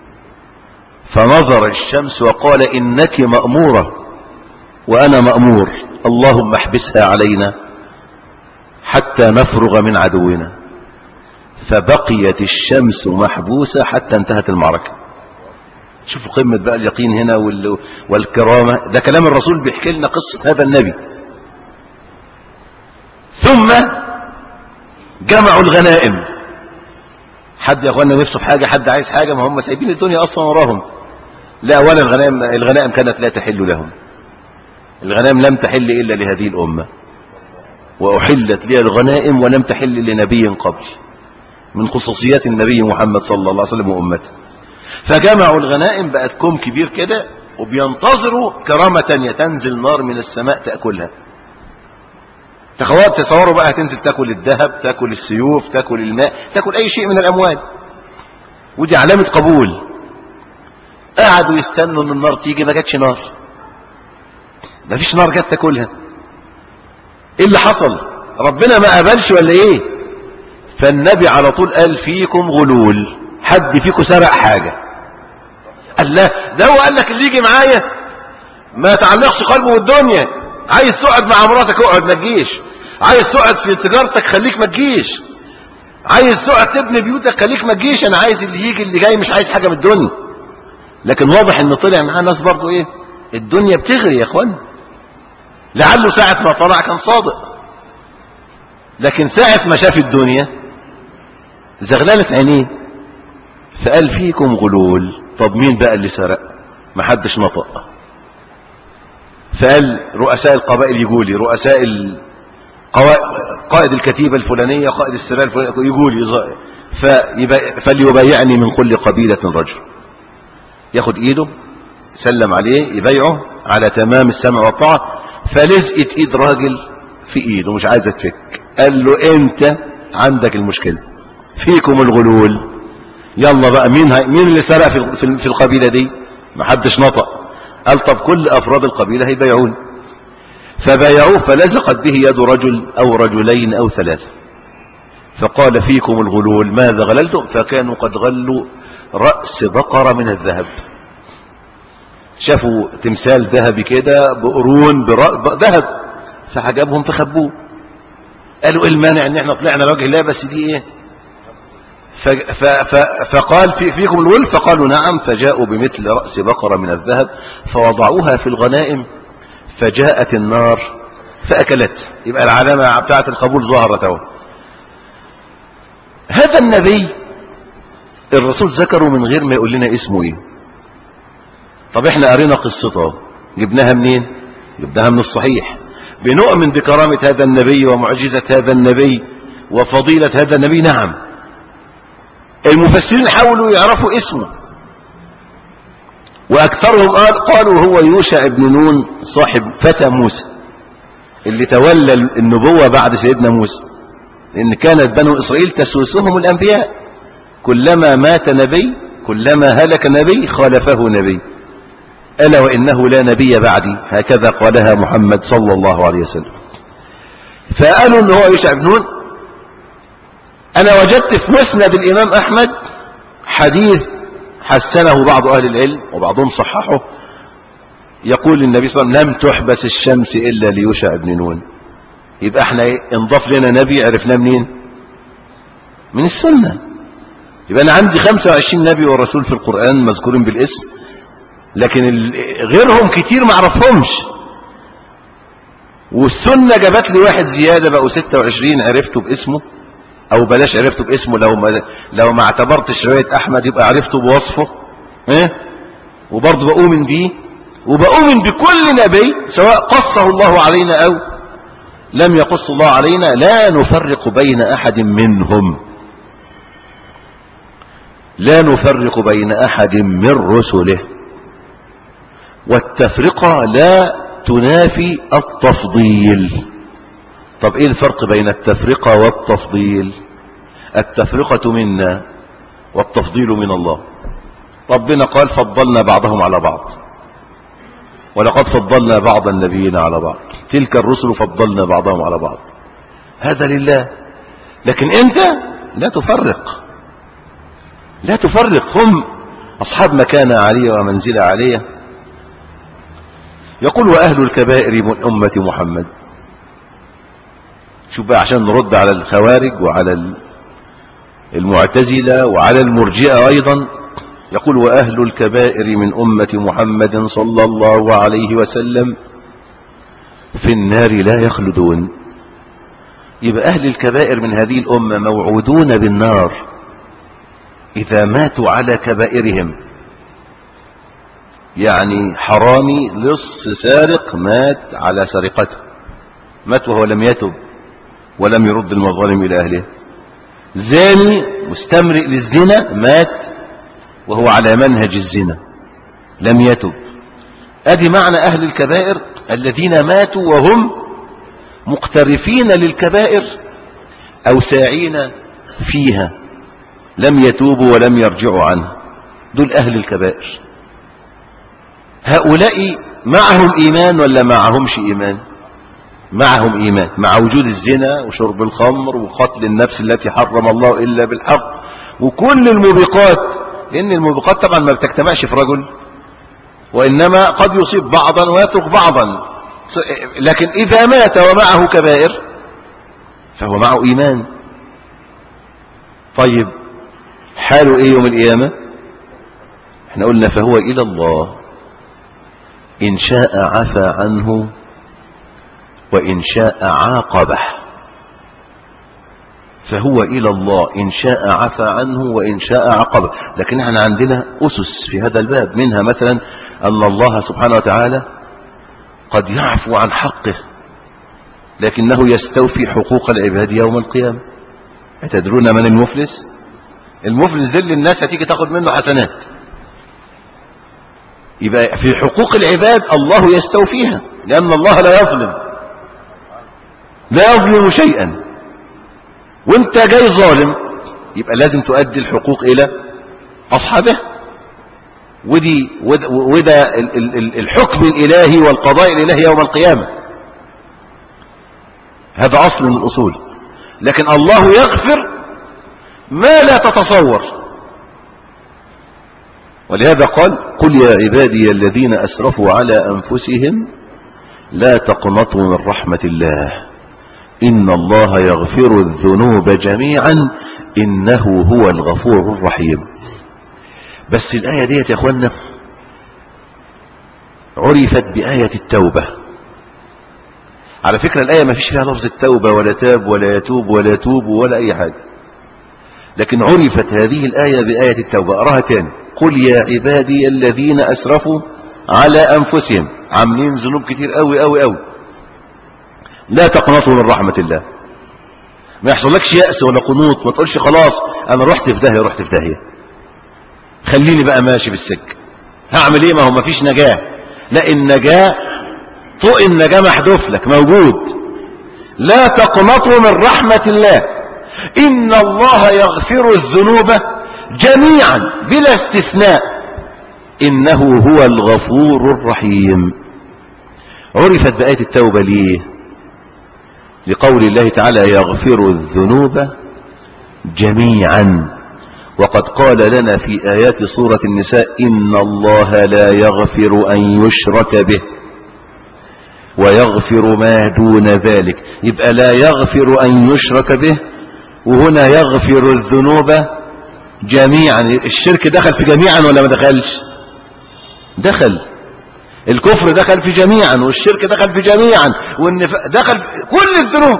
فنظر الشمس وقال: إنك مأمورة وأنا مأمور، اللهم احبسها علينا حتى نفرغ من عدونا. فبقيت الشمس محبوسة حتى انتهت المعركة. شوفوا قمة بقى اليقين هنا والكرامة. ده كلام الرسول بيحكي لنا قصة هذا النبي. ثم جمعوا الغنائم. حد يا اخوانا نفسه في حاجة، حد عايز حاجة، ما هم سايبين الدنيا اصلا وراهم. لا، ولا الغنائم الغنائم كانت لا تحل لهم. الغنائم لم تحل الا لهذه الامة، واحلت لي الغنائم ولم تحل لنبي قبل، من خصوصيات النبي محمد صلى الله عليه وسلم وامته. فجمعوا الغنائم، بقت كوم كبير كده، وبينتظروا كرامة تانية، تنزل نار من السماء تأكلها. تصوروا بقى هتنزل تاكل الذهب، تاكل السيوف، تاكل الماء، تاكل اي شيء من الاموال، ودي علامة قبول. قعدوا يستنوا ان النار تيجي، ما جاتش نار، ما فيش نار جت تاكلها. ايه اللي حصل؟ ربنا ما قبلش ولا ايه؟ فالنبي على طول قال: فيكم غلول، حد فيكم سرق حاجة. قال لا، ده هو قال لك اللي يجي معايا ما تعلقش قلبه بالدنيا. عايز تقعد مع مراتك اقعد ما تجيش، عايز تقعد في تجارتك خليك ما تجيش، عايز تقعد تبني بيوتك خليك ما تجيش. انا عايز اللي يجي اللي جاي، مش عايز حاجة من الدنيا. لكن واضح ان طلع معاه ناس برضو ايه، الدنيا بتغري يا اخوان. لعله ساعة ما طلع كان صادق، لكن ساعة ما شاف الدنيا زغللت عينيه، فقال: فيكم غلول. طب مين بقى اللي سرق؟ ما حدش نطق. فقال: رؤساء القبائل يقولي، رؤساء القوائد، قائد الكتيبة الفلانية، قائد السرايا الفلانية يقولي، فليبايعني من كل قبيلة رجل. ياخد ايده، سلم عليه، يبايعه على تمام السمع والطاعة. فلزقت ايد راجل في ايده مش عايزة تفك. قال له: انت عندك المشكلة، فيكم الغلول. يلا بقى، مين هاي مين اللي سرق في في القبيلة دي؟ ما حدش نطق. قال: طب كل افراد القبيلة هيبايعون. فبايعوه فلزقت به يد رجل أو رجلين أو ثلاثة، فقال فيكم الغلول ماذا غللتم؟ فكانوا قد غلوا رأس بقرة من الذهب. شافوا تمثال ذهبي كده بقرون ذهب فعجبهم فخبوه. قالوا ايه المانع ان احنا طلعنا لوجه الله بس دي ايه؟ ف ف ف فقال في فيكم الغلول؟ فقالوا نعم. فجاءوا بمثل رأس بقرة من الذهب فوضعوها في الغنائم، فجاءت النار فأكلت. يبقى العلامة بتاعت القبول ظهرت اهو. هذا النبي الرسول ذكره من غير ما يقول لنا اسمه ايه. طب احنا قرينا قصته، جبناها منين؟ جبناها من الصحيح. بنؤمن بكرامة هذا النبي ومعجزة هذا النبي وفضيلة هذا النبي. نعم. المفسرين حاولوا يعرفوا اسمه، واكثرهم قال قالوا هو يوشع بن نون صاحب فتى موسى اللي تولى النبوة بعد سيدنا موسى، لان كانت بنو اسرائيل تسوسهم الانبياء، كلما مات نبي كلما هلك نبي خالفه نبي، ألا وإنه لا نبي بعدي، هكذا قالها محمد صلى الله عليه وسلم. فقالوا إنه هو يوشع بن نون. أنا وجدت في مسند الإمام أحمد حديث حسنه بعض أهل العلم وبعضهم صححه، يقول النبي صلى الله عليه وسلم لم تحبس الشمس إلا ليوشع بن نون. يبقى احنا انضاف لنا نبي عرفناه منين؟ من السنة. يبقى أنا عندي خمسة وعشرين نبي ورسول في القرآن مذكورين بالاسم، لكن غيرهم كتير ما عرفهمش، والسنة جابت لي واحد زيادة بقوا ستة وعشرين عرفته باسمه، او بلاش عرفته باسمه، لو ما لو ما اعتبرتش رواية احمد يبقى عرفته بوصفه، اه وبرضه بؤمن بيه وبؤمن بكل نبي سواء قصه الله علينا او لم يقص الله علينا، لا نفرق بين احد منهم، لا نفرق بين احد من رسله. والتفرقة لا تنافي التفضيل. طب ايه الفرق بين التفرقة والتفضيل؟ التفرقة منا والتفضيل من الله. ربنا قال فضلنا بعضهم على بعض، ولقد فضلنا بعض النبيين على بعض، تلك الرسل فضلنا بعضهم على بعض، هذا لله. لكن انت لا تفرق، لا تفرق. هم اصحاب مكانة عالية ومنزلة عالية. يقول وأهل الكبائر من أمة محمد. شوف بقى عشان نرد على الخوارج وعلى المعتزلة وعلى المرجئة أيضا. يقول وأهل الكبائر من أمة محمد صلى الله عليه وسلم في النار لا يخلدون. يبقى أهل الكبائر من هذه الأمة موعودون بالنار إذا ماتوا على كبائرهم. يعني حرامي لص سارق مات على سرقته، مات وهو لم يتب ولم يرد المظالم إلى أهله. زاني مستمرئ للزنا مات وهو على منهج الزنا لم يتب. ادي معنى أهل الكبائر الذين ماتوا وهم مقترفين للكبائر أو ساعين فيها لم يتوبوا ولم يرجعوا عنها، دول أهل الكبائر. هؤلاء معهم إيمان ولا معهمش إيمان؟ معهم إيمان، مع وجود الزنا وشرب الخمر وقتل النفس التي حرم الله إلا بالحق وكل الموبقات، لأن الموبقات طبعا ما بتجتمعش في رجل، وإنما قد يصيب بعضا ويترك بعضا. لكن إذا مات ومعه كبائر فهو معه إيمان. طيب حاله إيه يوم القيامة؟ احنا قلنا فهو إلى الله إن شاء عفى عنه وإن شاء عاقبه. فهو إلى الله إن شاء عفى عنه وإن شاء عاقبه. لكن احنا عندنا أسس في هذا الباب، منها مثلا أن الله سبحانه وتعالى قد يعفو عن حقه لكنه يستوفي حقوق العباد يوم القيامة. أتدرون من المفلس؟ المفلس ده اللي الناس هتيجي تاخد منه حسنات، يبقى في حقوق العباد الله يستوفيها، لأن الله لا يظلم، لا يظلم شيئا. وانت جاي ظالم يبقى لازم تؤدي الحقوق إلى أصحابه. ودي وده الحكم الإلهي والقضاء الإلهي يوم القيامة. هذا أصل من الأصول. لكن الله يغفر ما لا تتصور. ولهذا قال قل يا عبادي الذين أسرفوا على أنفسهم لا تقنطوا من رحمة الله إن الله يغفر الذنوب جميعا إنه هو الغفور الرحيم. بس الآية ديت يا أخوانا عرفت بآية التوبة. على فكرة الآية ما فيش فيها لفظ التوبة ولا تاب ولا يتوب ولا توب ولا أي حاجة، لكن عرفت هذه الآية بآية التوبة. أراها تاني قل يا عبادي الذين أسرفوا على أنفسهم، عاملين ذنوب كتير قوي قوي قوي، لا تقنطوا من رحمة الله. ما يحصلكش يأس ولا قنوط، ما تقولش خلاص أنا رحت في داهية رحت في داهية خليني بقى ماشي بالسك، هعمل ايه ما هو ما فيش نجاة. لا، النجاة طوق النجاة محذوف لك موجود. لا تقنطوا من رحمة الله إن الله يغفر الذنوب جميعا بلا استثناء إنه هو الغفور الرحيم. عرفت بآية التوبة ليه؟ لقول الله تعالى يغفر الذنوب جميعا. وقد قال لنا في آيات سورة النساء إن الله لا يغفر أن يشرك به ويغفر ما دون ذلك. يبقى لا يغفر أن يشرك به، وهنا يغفر الذنوب جميعا. الشرك دخل في جميعا ولا ما دخلش؟ دخل. الكفر دخل في جميعا، والشرك دخل في جميعا، والنفاق دخل في كل الذنوب.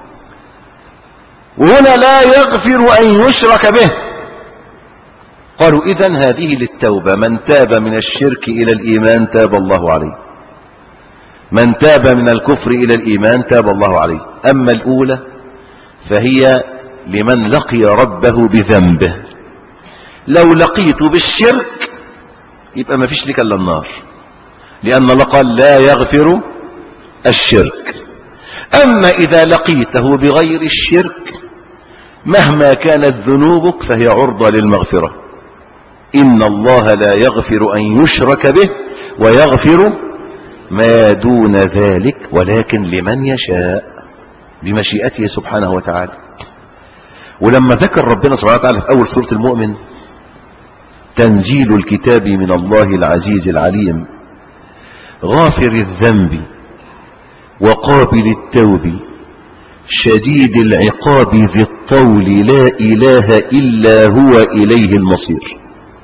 وهنا لا يغفر أن يشرك به. قالوا إذن هذه للتوبة، من تاب من الشرك إلى الإيمان تاب الله عليه، من تاب من الكفر إلى الإيمان تاب الله عليه. أما الأولى فهي لمن لقي ربه بذنبه. لو لقيته بالشرك يبقى ما فيش لك إلا النار، لأن الله قال لا يغفر الشرك. أما إذا لقيته بغير الشرك مهما كانت ذنوبك فهي عرضة للمغفرة. إن الله لا يغفر أن يشرك به ويغفر ما دون ذلك ولكن لمن يشاء بمشيئته سبحانه وتعالى. ولما ذكر ربنا سبحانه وتعالى في أول سورة المؤمن تنزيل الكتاب من الله العزيز العليم غافر الذنب وقابل التوب شديد العقاب ذي الطول لا إله إلا هو إليه المصير.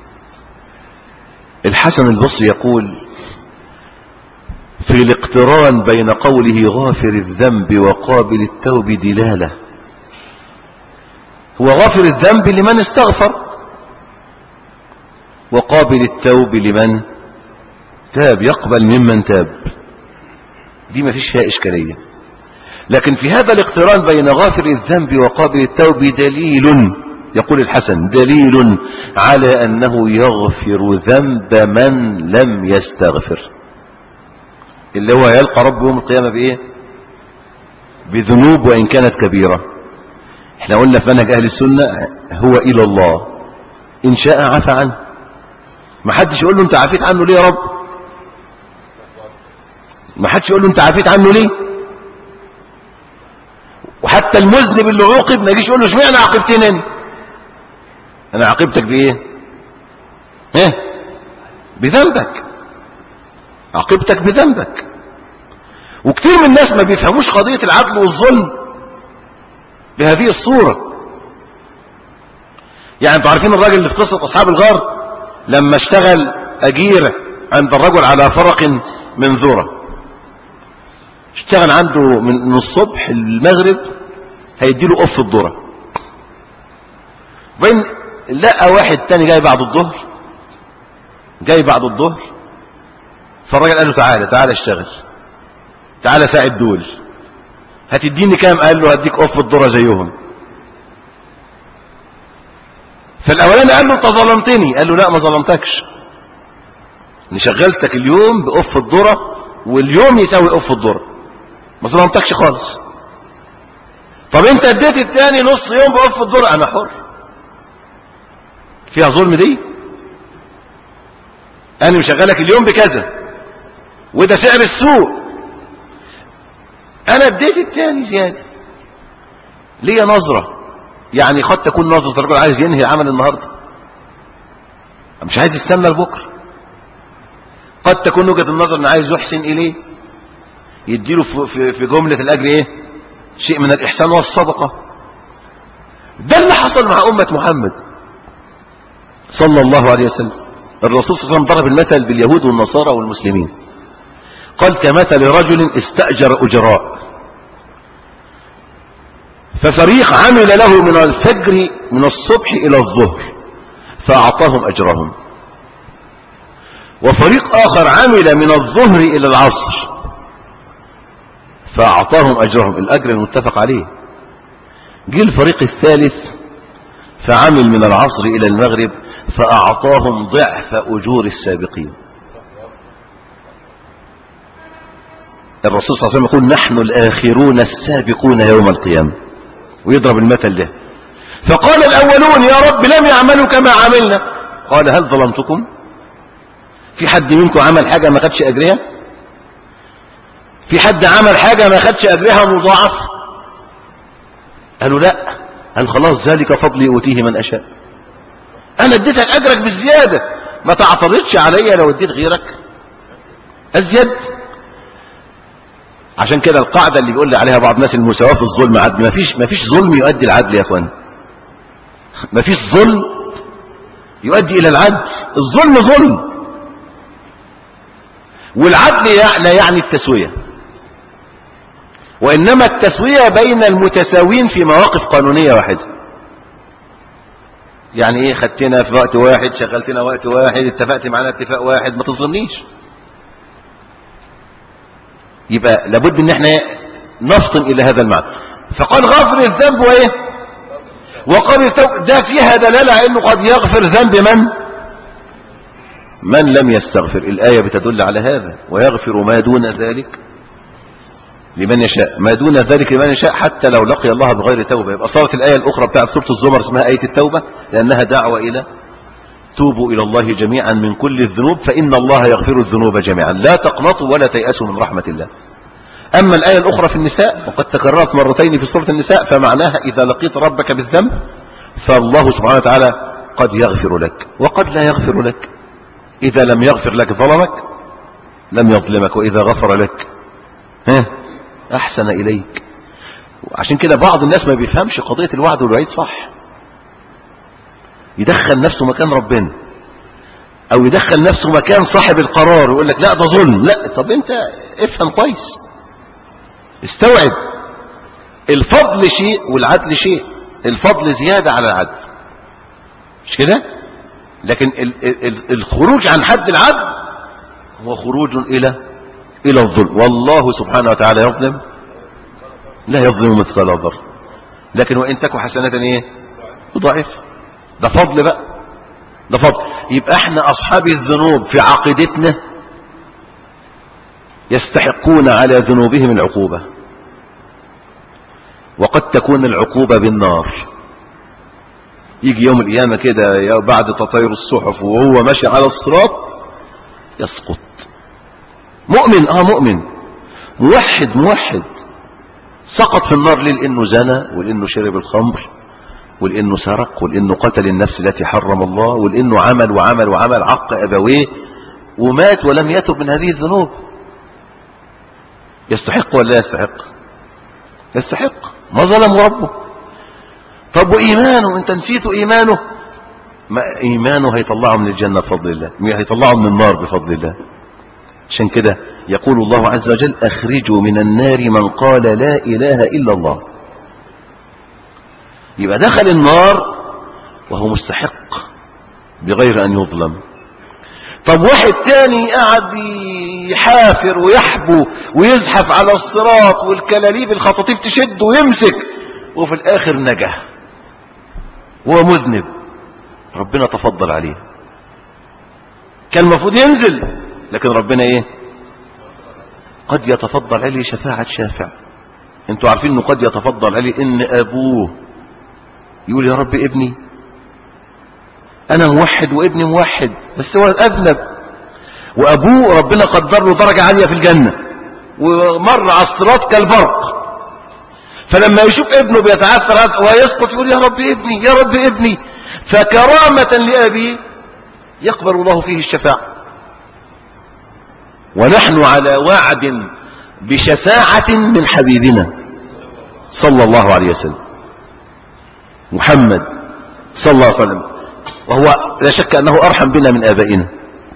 الحسن البصري يقول في الاقتران بين قوله غافر الذنب وقابل التوب دلالة. هو غافر الذنب لمن استغفر، وقابل التوب لمن تاب، يقبل ممن تاب. دي ما فيش فيها إشكالية. لكن في هذا الاقتران بين غافر الذنب وقابل التوب دليل، يقول الحسن دليل على أنه يغفر ذنب من لم يستغفر، اللي هو يلقى رب يوم القيامة بإيه؟ بذنوب وإن كانت كبيرة. احنا قلنا في منهج أهل السنة هو إلى الله إن شاء عفى عنه. ما حدش يقول له أنت عفيت عنه ليه يا رب؟ ما حدش يقول له أنت عفيت عنه ليه؟ وحتى المذنب اللي عوقب ما يجيش يقول له اشمعنى عاقبتني انت؟ انا عاقبتك بايه؟ ايه؟ بذنبك، عاقبتك بذنبك. وكتير من الناس ما بيفهموش قضية العدل والظلم بهذه الصورة. يعني انتوا عارفين الراجل اللي في قصة اصحاب الغار لما اشتغل اجير عند الرجل على فرق من ذرة، اشتغل عنده من الصبح المغرب هيديله قف الذرة، وبين لقى واحد تاني جاي بعد الظهر جاي بعد الظهر فالراجل قال له تعالى تعالى اشتغل، تعالى ساعد دول، هتديني كام؟ قال له هديك قف الذرة زيهم. فالاولاني قال له انت ظلمتني، قال له لا ما ظلمتكش، اني شغلتك اليوم بقف الذرة واليوم يساوي قف الذرة، ما ظلمتكش خالص. طب انت اديت التاني نص يوم بقف الذرة، انا حر، فيها ظلم دي؟ انا مشغلك اليوم بكذا وده سعر السوق، انا اديت التاني زيادة ليه نظرة، يعني قد تكون نظرة الرجل عايز ينهي عمل النهاردة مش عايز يستنى لبكره، قد تكون وجهة النظر ان عايز يحسن اليه يديله في, في جملة الاجر ايه شيء من الاحسان والصدقة. ده اللي حصل مع امة محمد صلى الله عليه وسلم. الرسول صلى الله عليه وسلم ضرب المثل باليهود والنصارى والمسلمين، قال كمثل رجل استأجر أجراء، ففريق عمل له من الفجر من الصبح إلى الظهر فأعطاهم أجرهم، وفريق آخر عمل من الظهر إلى العصر فأعطاهم أجرهم، الأجر المتفق عليه. جه الفريق الثالث فعمل من العصر إلى المغرب فأعطاهم ضعف أجور السابقين. الرسول صلى الله عليه وسلم يقول نحن الآخرون السابقون يوم القيامة، ويضرب المثل ده. فقال الأولون يا رب لم يعملوا كما عملنا، قال هل ظلمتكم؟ في حد منكم عمل حاجة ما خدش أجرها؟ في حد عمل حاجة ما خدش أجرها مضاعف؟ قالوا لا. قال خلاص ذلك فضلي أوتيه من أشاء، أنا اديتك أجرك بالزيادة، ما تعترضش عليا لو اديت غيرك أزيد. عشان كده القاعدة اللي بيقول عليها بعض الناس المساواة في الظلم عدل، ما فيش ما فيش ظلم يؤدي العدل يا اخوان، ما فيش ظلم يؤدي إلى العدل. الظلم ظلم، والعدل لا يعني التسوية، وإنما التسوية بين المتساوين في مواقف قانونية واحدة. يعني ايه خدتنا في وقت واحد، شغلتنا وقت واحد، اتفقت معنا اتفاق واحد، ما تظلمنيش. يبقى لابد ان احنا نفطن الى هذا المعنى. فقال غافر الذنب وايه وقابل التوبة، ده فيها دلالة انه قد يغفر ذنب من من لم يستغفر. الآية بتدل على هذا، ويغفر ما دون ذلك لمن يشاء، ما دون ذلك لمن يشاء حتى لو لقي الله بغير توبة. يبقى صارت الآية الأخرى بتاعت سورة الزمر اسمها آية التوبة، لأنها دعوة إلى توبوا إلى الله جميعا من كل الذنوب فإن الله يغفر الذنوب جميعا، لا تقنطوا ولا تيأسوا من رحمة الله. أما الآية الأخرى في النساء وقد تكررت مرتين في سورة النساء، فمعناها إذا لقيت ربك بالذنب فالله سبحانه وتعالى قد يغفر لك وقد لا يغفر لك. إذا لم يغفر لك ظلمك، لم يظلمك، وإذا غفر لك ها أحسن إليك. عشان كده بعض الناس ما بيفهمش قضية الوعد والوعيد صح، يدخل نفسه مكان ربنا او يدخل نفسه مكان صاحب القرار ويقول لك لا ده ظلم. لا، طب انت افهم كويس، استوعب الفضل شيء والعدل شيء. الفضل زيادة على العدل، مش كده؟ لكن الخروج عن حد العدل هو خروج الى الى الظلم. والله سبحانه وتعالى يظلم لا يظلم مثقال ذرة، لكن وان تك حسنة ايه ضعيف. ده فضل بقى، ده فضل. يبقى احنا اصحاب الذنوب في عقيدتنا يستحقون على ذنوبهم العقوبة، وقد تكون العقوبة بالنار. يجي يوم القيامة كده بعد تطاير الصحف وهو ماشي على الصراط يسقط. مؤمن اه مؤمن موحد موحد سقط في النار ليه؟ لانه زنى، ولانه شرب الخمر، ولانه سرق، ولانه قتل النفس التي حرم الله، ولانه عمل وعمل وعمل عق ابويه ومات ولم يتب من هذه الذنوب. يستحق ولا لا يستحق؟ يستحق، ما ظلم ربه. طب وايمانه، انت نسيته ايمانه؟ ما ايمانه هيطلعه من الجنة بفضل الله، هيطلعه من النار بفضل الله. عشان كده يقول الله عز وجل اخرجوا من النار من قال لا اله الا الله. يبقى دخل النار وهو مستحق بغير ان يظلم. طب واحد تاني قاعد يحافر ويحبو ويزحف على الصراط والكلاليب الخطاطيف تشد ويمسك وفي الاخر نجا وهو مذنب، ربنا تفضل عليه. كان المفروض ينزل، لكن ربنا ايه؟ قد يتفضل عليه شفاعة شافع. انتوا عارفين انه قد يتفضل عليه ان ابوه يقول يا رب ابني، انا موحد وابني موحد بس هو اذنب، وابوه ربنا قدر له درجة عالية في الجنة ومر على الصراط كالبرق، فلما يشوف ابنه بيتعثر ويسقط يقول يا رب ابني يا رب ابني، فكرامة لأبيه يقبل الله فيه الشفاعة. ونحن على وعد بشفاعة من حبيبنا صلى الله عليه وسلم محمد صلى الله عليه وسلم، وهو لا شك أنه أرحم بنا من آبائنا،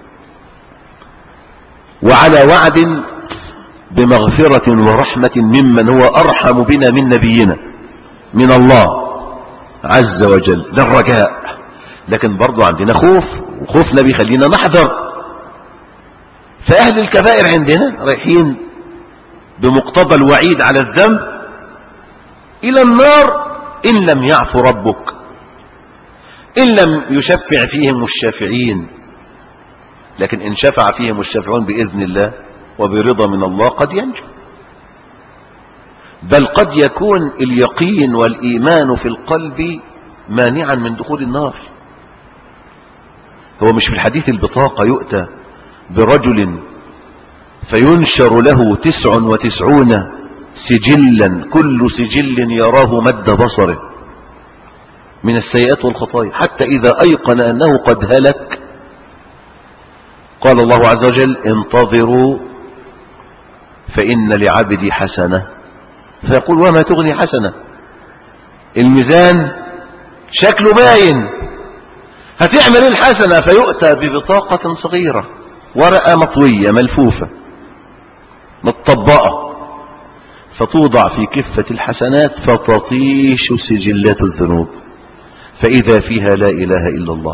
وعلى وعد بمغفرة ورحمة ممن هو أرحم بنا من نبينا من الله عز وجل. ده الرجاء، لكن برضو عندنا خوف، وخوفنا بيخلينا نحذر. فأهل الكبائر عندنا رايحين بمقتضى الوعيد على الذنب إلى النار إن لم يعفو ربك، إن لم يشفع فيهم الشافعين. لكن إن شفع فيهم الشافعون بإذن الله وبرضا من الله قد ينجو، بل قد يكون اليقين والإيمان في القلب مانعا من دخول النار. هو مش في الحديث البطاقة يؤتى برجل فينشر له تسع وتسعون سجلا كل سجل يراه مد بصره من السيئات والخطايا، حتى إذا أيقن أنه قد هلك قال الله عز وجل انتظروا فإن لعبدي حسنة، فيقول وما تغني حسنة، الميزان شكله باين، هتعمل الحسنة. فيؤتى ببطاقة صغيرة ورقة مطوية ملفوفة متطبقة، فتوضع في كفة الحسنات فتطيش سجلات الذنوب، فإذا فيها لا إله إلا الله.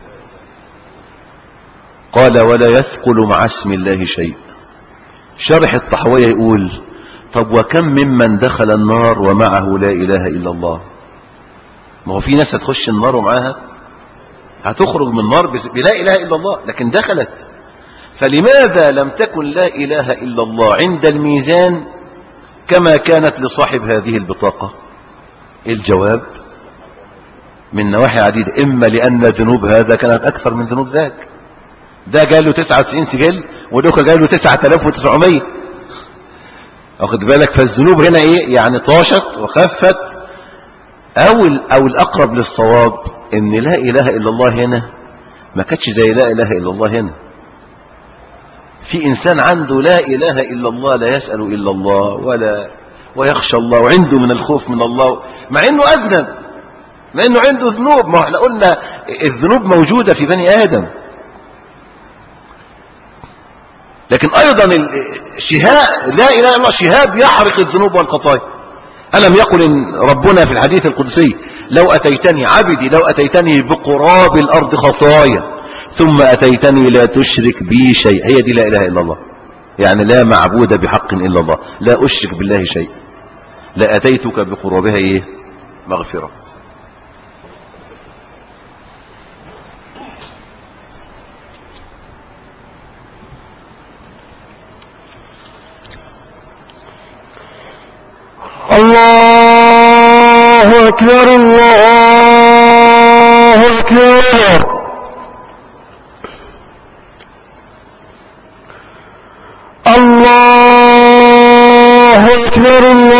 قال ولا يثقل مع اسم الله شيء. شرح الطحوية يقول طب وكم ممن دخل النار ومعه لا إله إلا الله؟ ما هو في ناس هتخش النار ومعها هتخرج من النار بلا إله إلا الله لكن دخلت. فلماذا لم تكن لا إله إلا الله عند الميزان كما كانت لصاحب هذه البطاقة؟ الجواب من نواحي عديدة، إما لأن ذنوب هذا كانت أكثر من ذنوب ذاك، ده قال له تسعة وتسعين سجل ودوكا قال له تسعة آلاف وتسعمية، واخد بالك؟ فالذنوب هنا ايه يعني طاشت وخفت. او او الاقرب للصواب ان لا اله الا الله هنا ما كانتش زي لا اله الا الله هنا. في انسان عنده لا اله الا الله لا يسأل الا الله ولا ويخشى الله وعنده من الخوف من الله، مع انه اذنب، مع انه عنده ذنوب. ما احنا قلنا الذنوب موجودة في بني ادم، لكن ايضا الشهاء لا اله الا الله شهاب يحرق الذنوب والخطايا. ألم يقل إن ربنا في الحديث القدسي لو أتيتني عبدي لو أتيتني بقراب الأرض خطايا ثم أتيتني لا تشرك بي شيء، هي دي لا إله إلا الله، يعني لا معبود بحق إلا الله، لا أشرك بالله شيء، لا أتيتك بقرابها إيه مغفرة. الله أكبر الله أكبر الله أكبر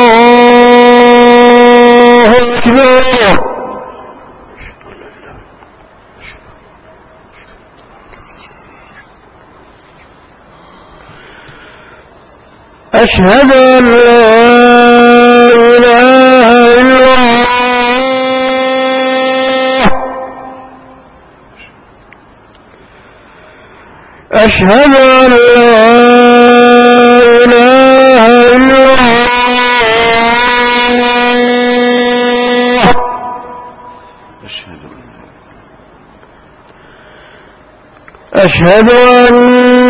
الله أكبر. أشهد أن لا أشهد أن لا إله إلا الله أشهد أن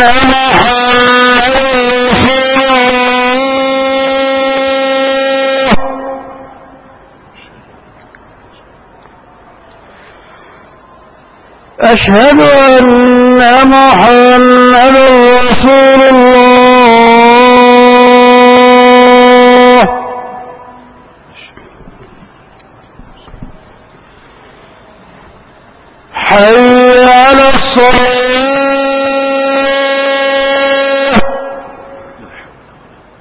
أشهد أن محمدا رسول الله. حي على الصلاة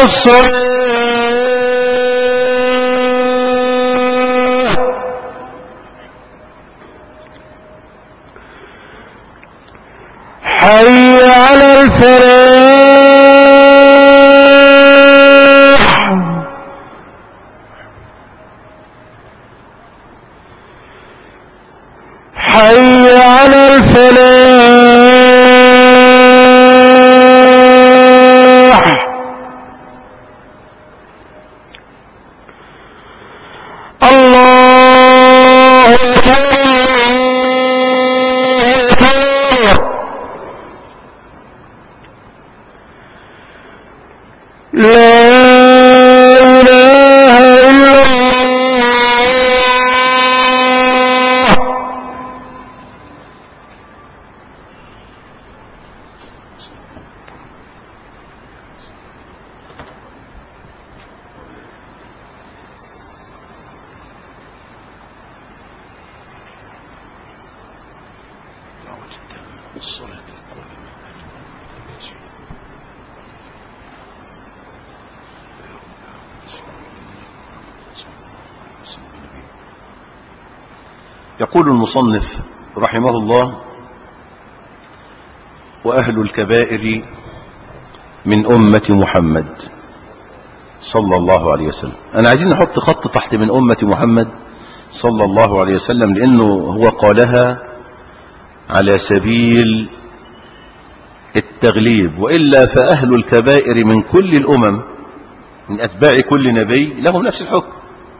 الصلاة حي على الفلاح حي على الفلاح الله أكبر لا إله إلا الله يقول المصنف رحمه الله: وأهل الكبائر من أمة محمد صلى الله عليه وسلم. أنا عايزين نحط خط تحت من أمة محمد صلى الله عليه وسلم، لأنه هو قالها على سبيل التغليب، وإلا فأهل الكبائر من كل الأمم من أتباع كل نبي لهم نفس الحكم.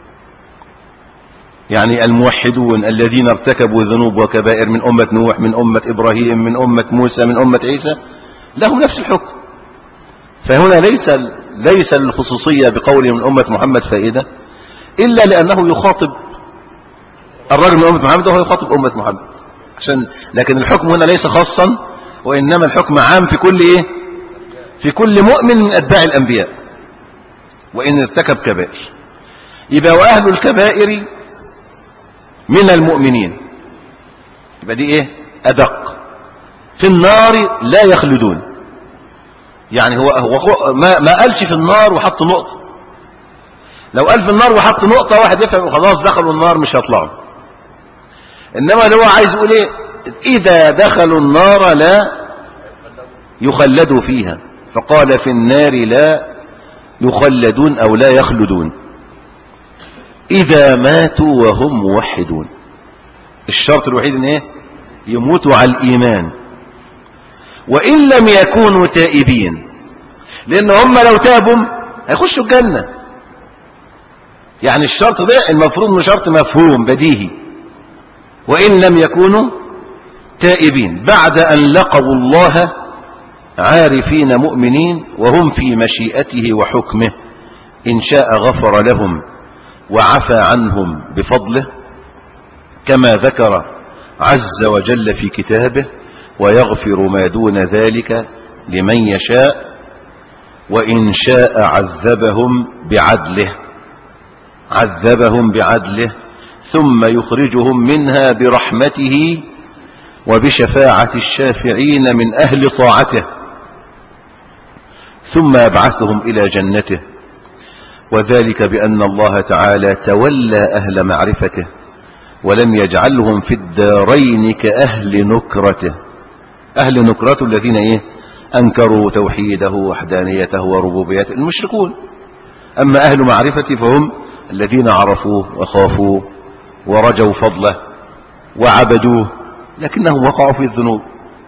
يعني الموحدون الذين ارتكبوا ذنوب وكبائر من أمة نوح، من أمة إبراهيم، من أمة موسى، من أمة عيسى، لهم نفس الحكم. فهنا ليس ليس الخصوصية بقول من أمة محمد فائدة، إلا لأنه يخاطب الرجل من أمة محمد وهو يخاطب أمة محمد، عشان لكن الحكم هنا ليس خاصا، وإنما الحكم عام في كل إيه؟ في كل مؤمن من أتباع الأنبياء وإن ارتكب كبائر. يبقى وأهل الكبائر من المؤمنين، يبقى دي ايه؟ ادق. في النار لا يخلدون، يعني هو, هو ما, ما قالش في النار وحط نقطة. لو قال في النار وحط نقطة واحد يفهم خلاص دخلوا النار مش هيطلعوا. انما اللي هو عايز يقول ايه؟ اذا دخلوا النار لا يخلدوا فيها، فقال في النار لا يخلدون او لا يخلدون إذا ماتوا وهم موحدون. الشرط الوحيد ان ايه؟ يموتوا على الإيمان، وإن لم يكونوا تائبين، لأن هم لو تابوا هيخشوا الجنة. يعني الشرط ده المفروض انه شرط مفهوم بديهي، وإن لم يكونوا تائبين بعد أن لقوا الله عارفين مؤمنين وهم في مشيئته وحكمه، إن شاء غفر لهم وعفى عنهم بفضله، كما ذكر عز وجل في كتابه: ويغفر ما دون ذلك لمن يشاء وإن شاء عذبهم بعدله عذبهم بعدله ثم يخرجهم منها برحمته وبشفاعة الشافعين من أهل طاعته، ثم يبعثهم إلى جنته، وذلك بأن الله تعالى تولى أهل معرفته ولم يجعلهم في الدارين كأهل نكرته. أهل نكرته الذين إيه؟ أنكروا توحيده وحدانيته وربوبيته، المشركون. أما أهل معرفته فهم الذين عرفوه وخافوه ورجوا فضله وعبدوه، لكنهم وقعوا في الذنوب.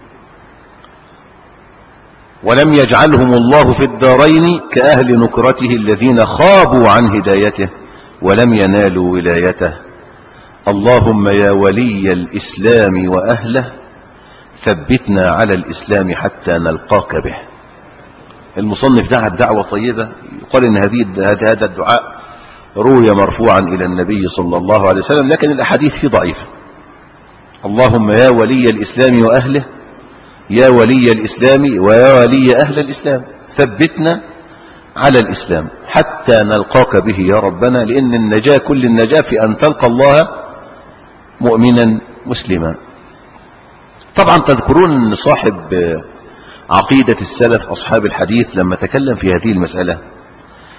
ولم يجعلهم الله في الدارين كأهل نكرته الذين خابوا عن هدايته ولم ينالوا ولايته. اللهم يا ولي الإسلام وأهله ثبتنا على الإسلام حتى نلقاك به. المصنف دعا دعوة طيبة، يقال إن هذه هذا الدعاء روي مرفوعا إلى النبي صلى الله عليه وسلم، لكن الأحاديث فيه ضعيفة. اللهم يا ولي الإسلام وأهله، يا ولي الإسلام ويا ولي أهل الإسلام ثبتنا على الإسلام حتى نلقاك به يا ربنا، لأن النجاة كل النجاة في أن تلقى الله مؤمنا مسلما. طبعا تذكرون أن صاحب عقيدة السلف أصحاب الحديث لما تكلم في هذه المسألة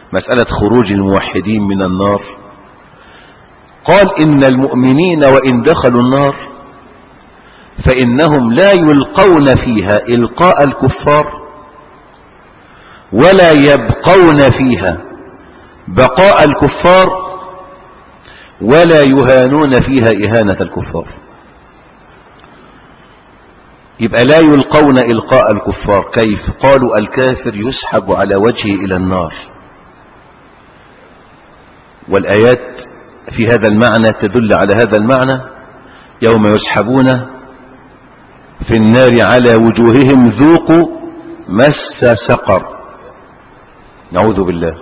مسألة خروج الموحدين من النار، قال إن المؤمنين وإن دخلوا النار فإنهم لا يلقون فيها إلقاء الكفار ولا يبقون فيها بقاء الكفار ولا يهانون فيها إهانة الكفار. يبقى لا يلقون إلقاء الكفار. كيف؟ قالوا الكافر يسحب على وجهه إلى النار، والآيات في هذا المعنى تدل على هذا المعنى. يوم يسحبون في النار على وجوههم ذوقوا مس سقر، نعوذ بالله.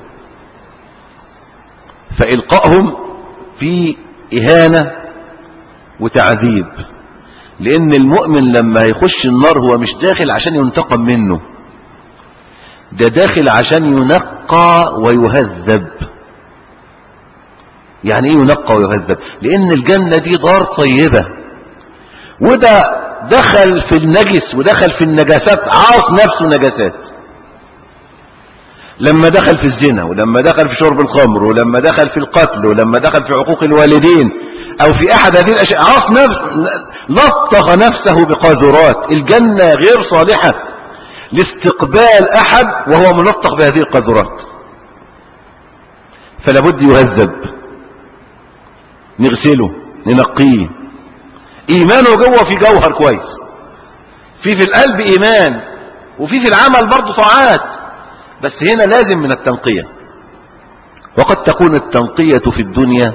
فإلقائهم في إهانة وتعذيب، لأن المؤمن لما يخش النار هو مش داخل عشان ينتقم منه، ده داخل عشان ينقى ويهذب. يعني ايه ينقى ويهذب؟ لأن الجنة دي دار طيبة، وده دخل في النجس ودخل في النجاسات، عاص نفسه نجاسات. لما دخل في الزنا، ولما دخل في شرب الخمر، ولما دخل في القتل، ولما دخل في عقوق الوالدين او في احد هذه الاشياء، عاص نفسه، لطخ نفسه بقاذورات. الجنة غير صالحة لاستقبال احد وهو ملطخ بهذه القاذورات، فلا بد يهذب، نغسله ننقيه. ايمانه جوه في جوهر كويس، في في القلب ايمان، وفي في العمل برضه طاعات، بس هنا لازم من التنقية. وقد تكون التنقية في الدنيا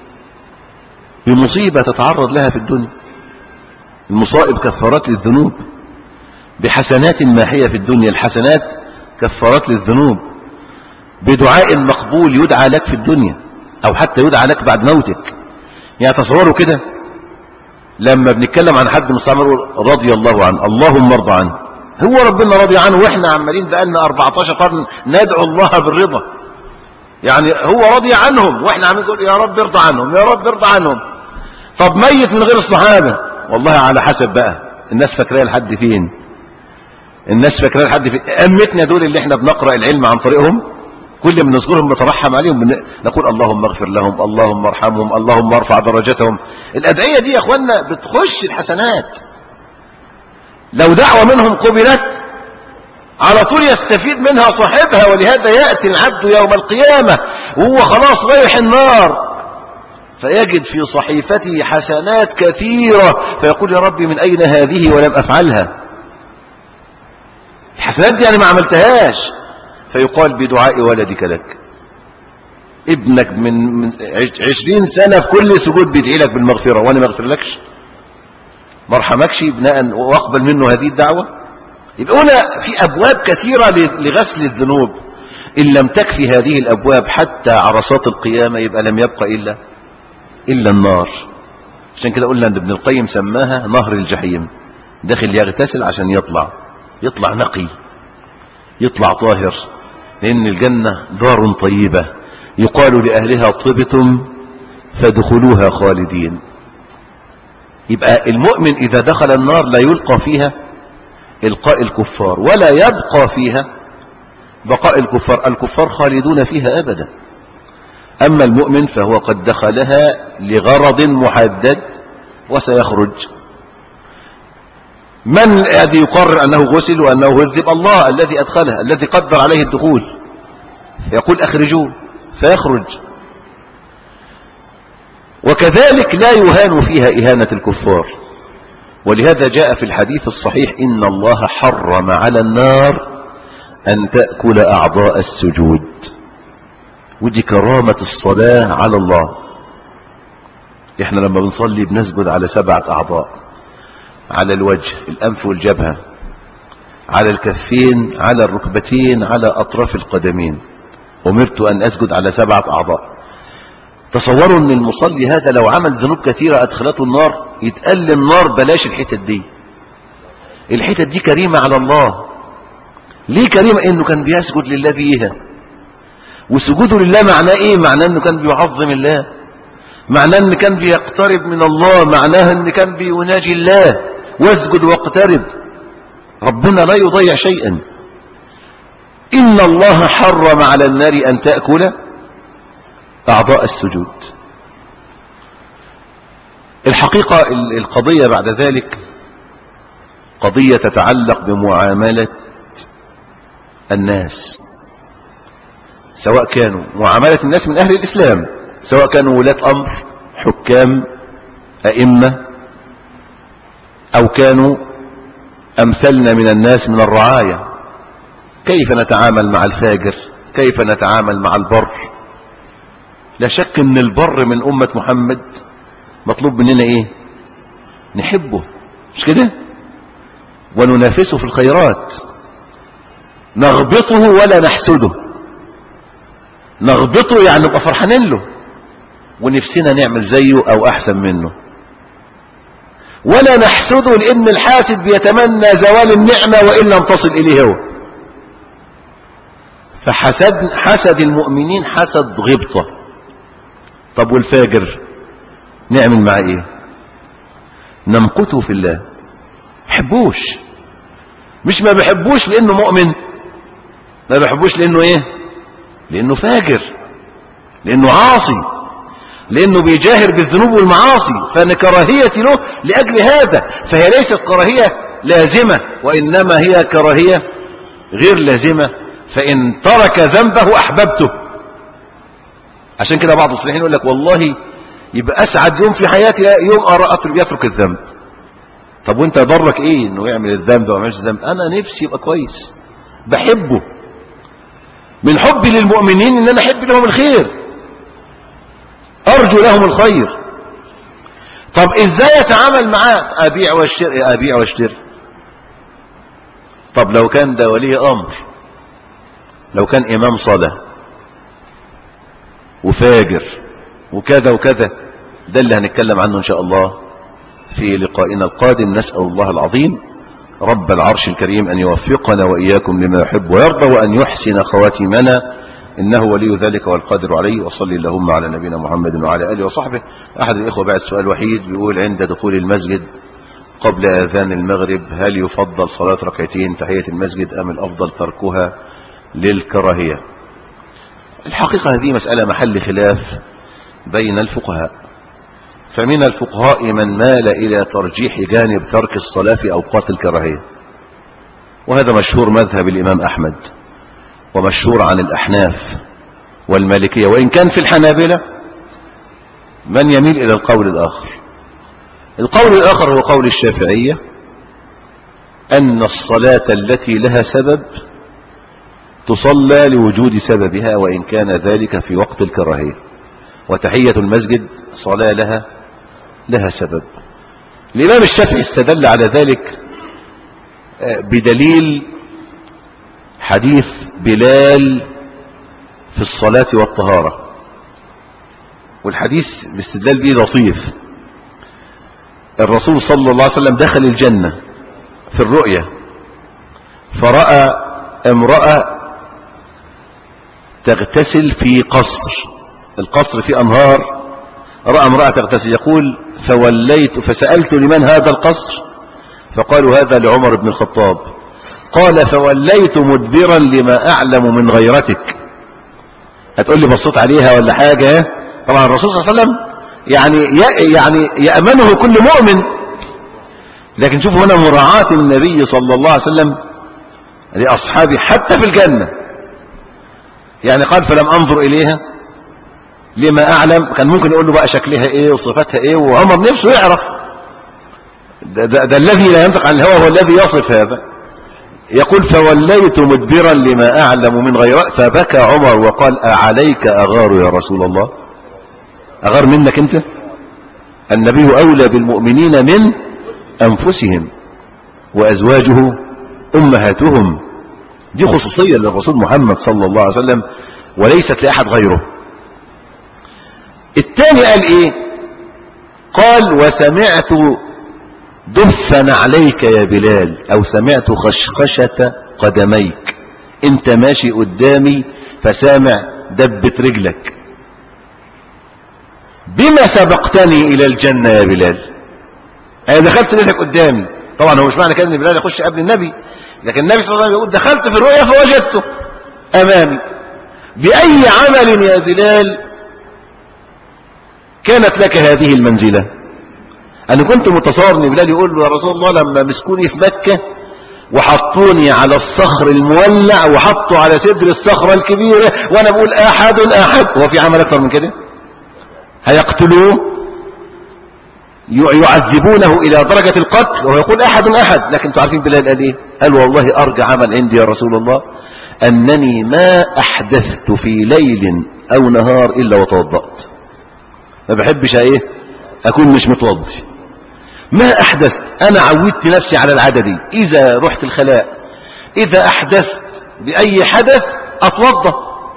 بمصيبة تتعرض لها في الدنيا. المصائب كفارات للذنوب، بحسنات ماحية في الدنيا، الحسنات كفارات للذنوب، بدعاء مقبول يدعى لك في الدنيا او حتى يدعى لك بعد موتك. يعني تصوروا كده لما بنتكلم عن حد من الصحابة رضي الله عنه، اللهم ارضى عنه، هو ربنا راضي عنه واحنا عمالين بقالنا أربعتاشر قرن ندعو الله بالرضا. يعني هو راضي عنهم واحنا عمالين نقول يا رب ارضى عنهم، يا رب ارضى عنهم. طب ميت من غير الصحابة، والله على حسب بقى الناس فاكراه لحد فين. الناس فاكراه لحد فين. أمتنا دول اللي احنا بنقرأ العلم عن طريقهم، كل ما نذكرهم نترحم عليهم، نقول اللهم اغفر لهم، اللهم ارحمهم، اللهم ارفع درجتهم. الأدعية دي يا اخوانا بتخش الحسنات. لو دعوة منهم قبلت على طول يستفيد منها صاحبها. ولهذا يأتي العبد يوم القيامة وهو خلاص رايح النار، فيجد في صحيفته حسنات كثيرة، فيقول يا ربي من أين هذه ولم أفعلها؟ الحسنات دي أنا ما عملتهاش. فيقال بدعاء ولدك لك، ابنك من عشرين سنة في كل سجود بيدعي لك بالمغفرة وانا ما اغفر لكش، ما ارحمكش بناء واقبل منه هذه الدعوة. يبقى هنا في ابواب كثيرة لغسل الذنوب، ان لم تكفي هذه الابواب حتى عرصات القيامة يبقى لم يبقى الا الا النار. عشان كده قلنا ان ابن القيم سماها نهر الجحيم، داخل يغتسل عشان يطلع يطلع نقي، يطلع طاهر، لأن الجنة دار طيبة يقال لأهلها طبتم فادخلوها خالدين. يبقى المؤمن إذا دخل النار لا يلقى فيها إلقاء الكفار ولا يبقى فيها بقاء الكفار، الكفار خالدون فيها أبدا. أما المؤمن فهو قد دخلها لغرض محدد وسيخرج. من الذي يقرر أنه غسل وأنه هذب؟ الله الذي أدخلها، الذي قدر عليه الدخول، يقول أخرجوه فيخرج. وكذلك لا يهان فيها إهانة الكفار. ولهذا جاء في الحديث الصحيح إن الله حرم على النار أن تأكل أعضاء السجود. ودي كرامة الصلاة على الله. احنا لما بنصلي بنسجد على سبعة أعضاء، على الوجه، الأنف والجبهة، على الكفين، على الركبتين، على أطراف القدمين. أمرت أن أسجد على سبعة أعضاء. تصوروا أن المصلي هذا لو عمل ذنوب كثيرة أدخلته النار يتقل النار بلاش الحتت دي. الحتت دي كريمة على الله. ليه كريمة؟ إنه كان بيسجد لله بيها. وسجوده لله معناه إيه؟ معناه إنه كان بيعظم الله، معناه إنه كان بيقترب من الله، معناه إنه كان بيناجي الله. واسجد واقترب، ربنا لا يضيع شيئا. إن الله حرم على النار أن تأكل أعضاء السجود. الحقيقة القضية بعد ذلك قضية تتعلق بمعاملة الناس، سواء كانوا معاملة الناس من أهل الإسلام، سواء كانوا ولاة أمر، حكام، أئمة، أو كانوا أمثلنا من الناس من الرعاية. كيف نتعامل مع الفاجر؟ كيف نتعامل مع البر؟ لا شك ان البر من أمة محمد مطلوب مننا ايه؟ نحبه، مش كده؟ وننافسه في الخيرات، نغبطه ولا نحسده. نغبطه يعني نبقى فرحانين له ونفسنا نعمل زيه او احسن منه، ولا نحسده لان الحاسد بيتمنى زوال النعمة وان لم تصل اليه هو. فحسد حسد المؤمنين حسد غبطة. طب والفاجر نعمل معاه ايه؟ نمقته في الله، بحبوش، مش ما بحبوش لانه مؤمن، ما بحبوش لانه ايه؟ لانه فاجر، لانه عاصي، لانه بيجاهر بالذنوب والمعاصي، فانا كراهيتي له لاجل هذا. فهي ليست كراهية لازمة، وانما هي كراهية غير لازمة، فان ترك ذنبه احببته. عشان كده بعض الصالحين يقول لك والله يبقى اسعد يوم في حياتي يوم ارى يترك الذنب. طب وانت ضرك ايه انه يعمل الذنب وما يعملش الذنب؟ انا نفسي يبقى كويس، بحبه، من حبي للمؤمنين ان انا احب لهم الخير، ارجو لهم الخير. طب ازاي اتعامل معاه؟ ابيع واشتري، ابيع واشتري. طب لو كان ده ولي امر، لو كان امام صلاة وفاجر وكذا وكذا، ده اللي هنتكلم عنه ان شاء الله في لقائنا القادم. نسأل الله العظيم رب العرش الكريم أن يوفقنا وإياكم لما يحب ويرضى، وأن يحسن خواتمنا، إنه ولي ذلك والقادر عليه. وصلي اللهم على نبينا محمد وعلى آله وصحبه. أحد الإخوة بعد سؤال وحيد بيقول: عند دخول المسجد قبل آذان المغرب هل يفضل صلاة ركعتين تحية المسجد أم الأفضل تركها للكراهية؟ الحقيقة هذه مسألة محل خلاف بين الفقهاء، فمن الفقهاء من مال إلى ترجيح جانب ترك الصلاة في أوقات الكراهية، وهذا مشهور مذهب الإمام أحمد، ومشهور عن الأحناف والمالكية، وإن كان في الحنابلة من يميل إلى القول الآخر. القول الآخر هو قول الشافعية، أن الصلاة التي لها سبب تصلى لوجود سببها وإن كان ذلك في وقت الكراهية، وتحية المسجد صلاة لها لها سبب. الإمام الشافعي استدل على ذلك بدليل حديث بلال في الصلاة والطهارة، والحديث الاستدلال به لطيف. الرسول صلى الله عليه وسلم دخل الجنة في الرؤيا فرأى امرأة تغتسل في قصر، القصر في أنهار، رأى امرأة تغتسل، يقول: فوليت فسألت لمن هذا القصر؟ فقالوا: هذا لعمر بن الخطاب. قال: فوليت مدبرا لما أعلم من غيرتك. هتقول لي بصيت عليها ولا حاجة؟ طبعا الرسول صلى الله عليه وسلم يعني يعني يأمنه كل مؤمن، لكن شوفوا هنا مراعاة النبي صلى الله عليه وسلم لأصحابه حتى في الجنة. يعني قال: فلم أنظر إليها لما أعلم. كان ممكن يقول له بقى شكلها إيه وصفتها إيه، وعمر نفسه يعرف. ده, ده, ده الذي لا ينطق عن الهوى هو الذي يصف هذا. يقول: فوليت مدبرا لما أعلم من غيره. فبكى عمر وقال: أعليك أغار يا رسول الله؟ أغار منك أنت؟ النبي أولى بالمؤمنين من أنفسهم وأزواجه أمهاتهم. دي خصوصية للرسول محمد صلى الله عليه وسلم وليست لأحد غيره. الثاني قال إيه؟ قال: وسمعت دفا عليك يا بلال، أو سمعت خشخشة قدميك، انت ماشي قدامي فسامع دبة رجلك. بما سبقتني إلى الجنة يا بلال؟ أنا دخلت لك قدامي. طبعا هو مش معنى كده ان بلال يخش قبل النبي، لكن النبي صلى الله عليه وسلم يقول: دخلت في الرؤيا فوجدته. أمامي. بأي عمل يا بلال كانت لك هذه المنزلة؟ أنا كنت متصور أن بلال يقول له يا رسول الله لما مسكوني في مكة وحطوني على الصخر المولع وحطوا على صدر الصخرة الكبيرة وأنا بقول أحد أحد، هو في عمل أكثر من كده؟ هيقتلوه يعذبونه إلى درجة القتل وهو يقول أحد أحد. لكن تعرفين بلال قال إيه؟ قال والله أرجى عمل عندي يا رسول الله أنني ما أحدثت في ليل أو نهار إلا وتوضأت. ما بحبش إيه أكون مش متوضي. ما أحدثت، أنا عودت نفسي على العادة دي، إذا رحت الخلاء إذا أحدثت بأي حدث أتوضأ،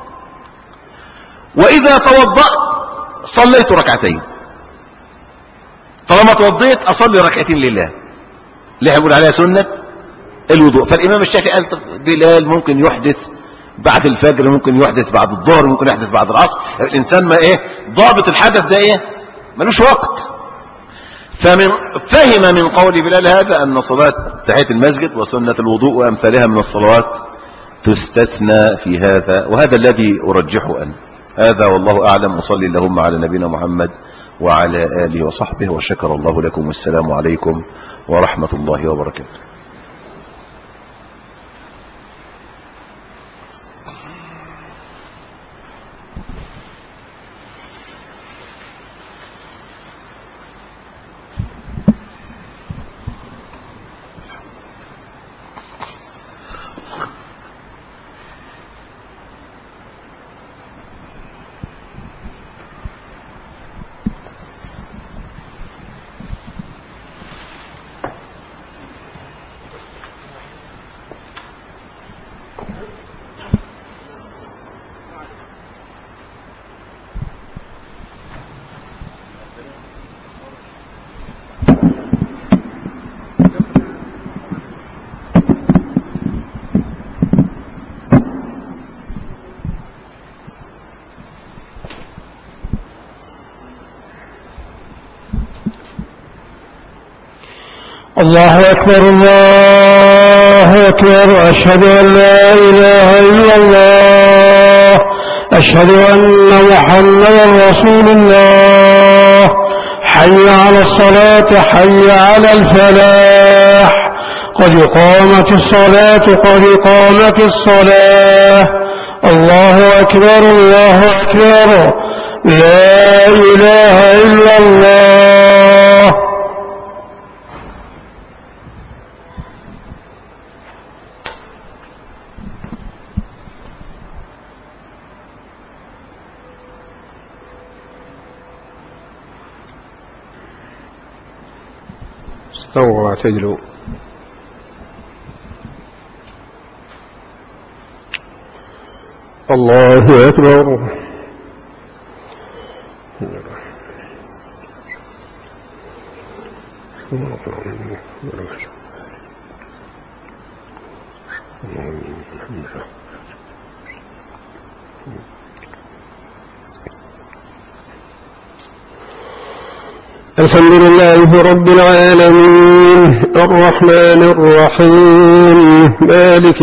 وإذا توضأت صليت ركعتين. طالما توضيت أصلي ركعتين لله، اللي هيقول عليها سنة الوضوء. فالإمام الشافعي قال بلال ممكن يحدث بعد الفجر، ممكن يحدث بعد الظهر، ممكن يحدث بعد العصر. الإنسان ما إيه ضابط الحدث ده إيه ملوش وقت. فمن فهم من قول بلال هذا أن صلاة تحية المسجد وسنة الوضوء وأمثالها من الصلوات تستثنى في هذا، وهذا الذي أرجحه أنا. هذا والله أعلم. وصلي اللهم على نبينا محمد وعلى آله وصحبه، وشكر الله لكم، والسلام عليكم ورحمة الله وبركاته. الله أكبر الله أكبر. أشهد أن لا إله إلا الله. أشهد أن محمدا رسول الله. حي على الصلاة، حي على الفلاح. قد قامت الصلاة، قد قامت الصلاة. الله أكبر الله أكبر. لا إله إلا الله. استووا واعتدلوا. الله أكبر. الحمد لله رب العالمين الرحمن الرحيم مالك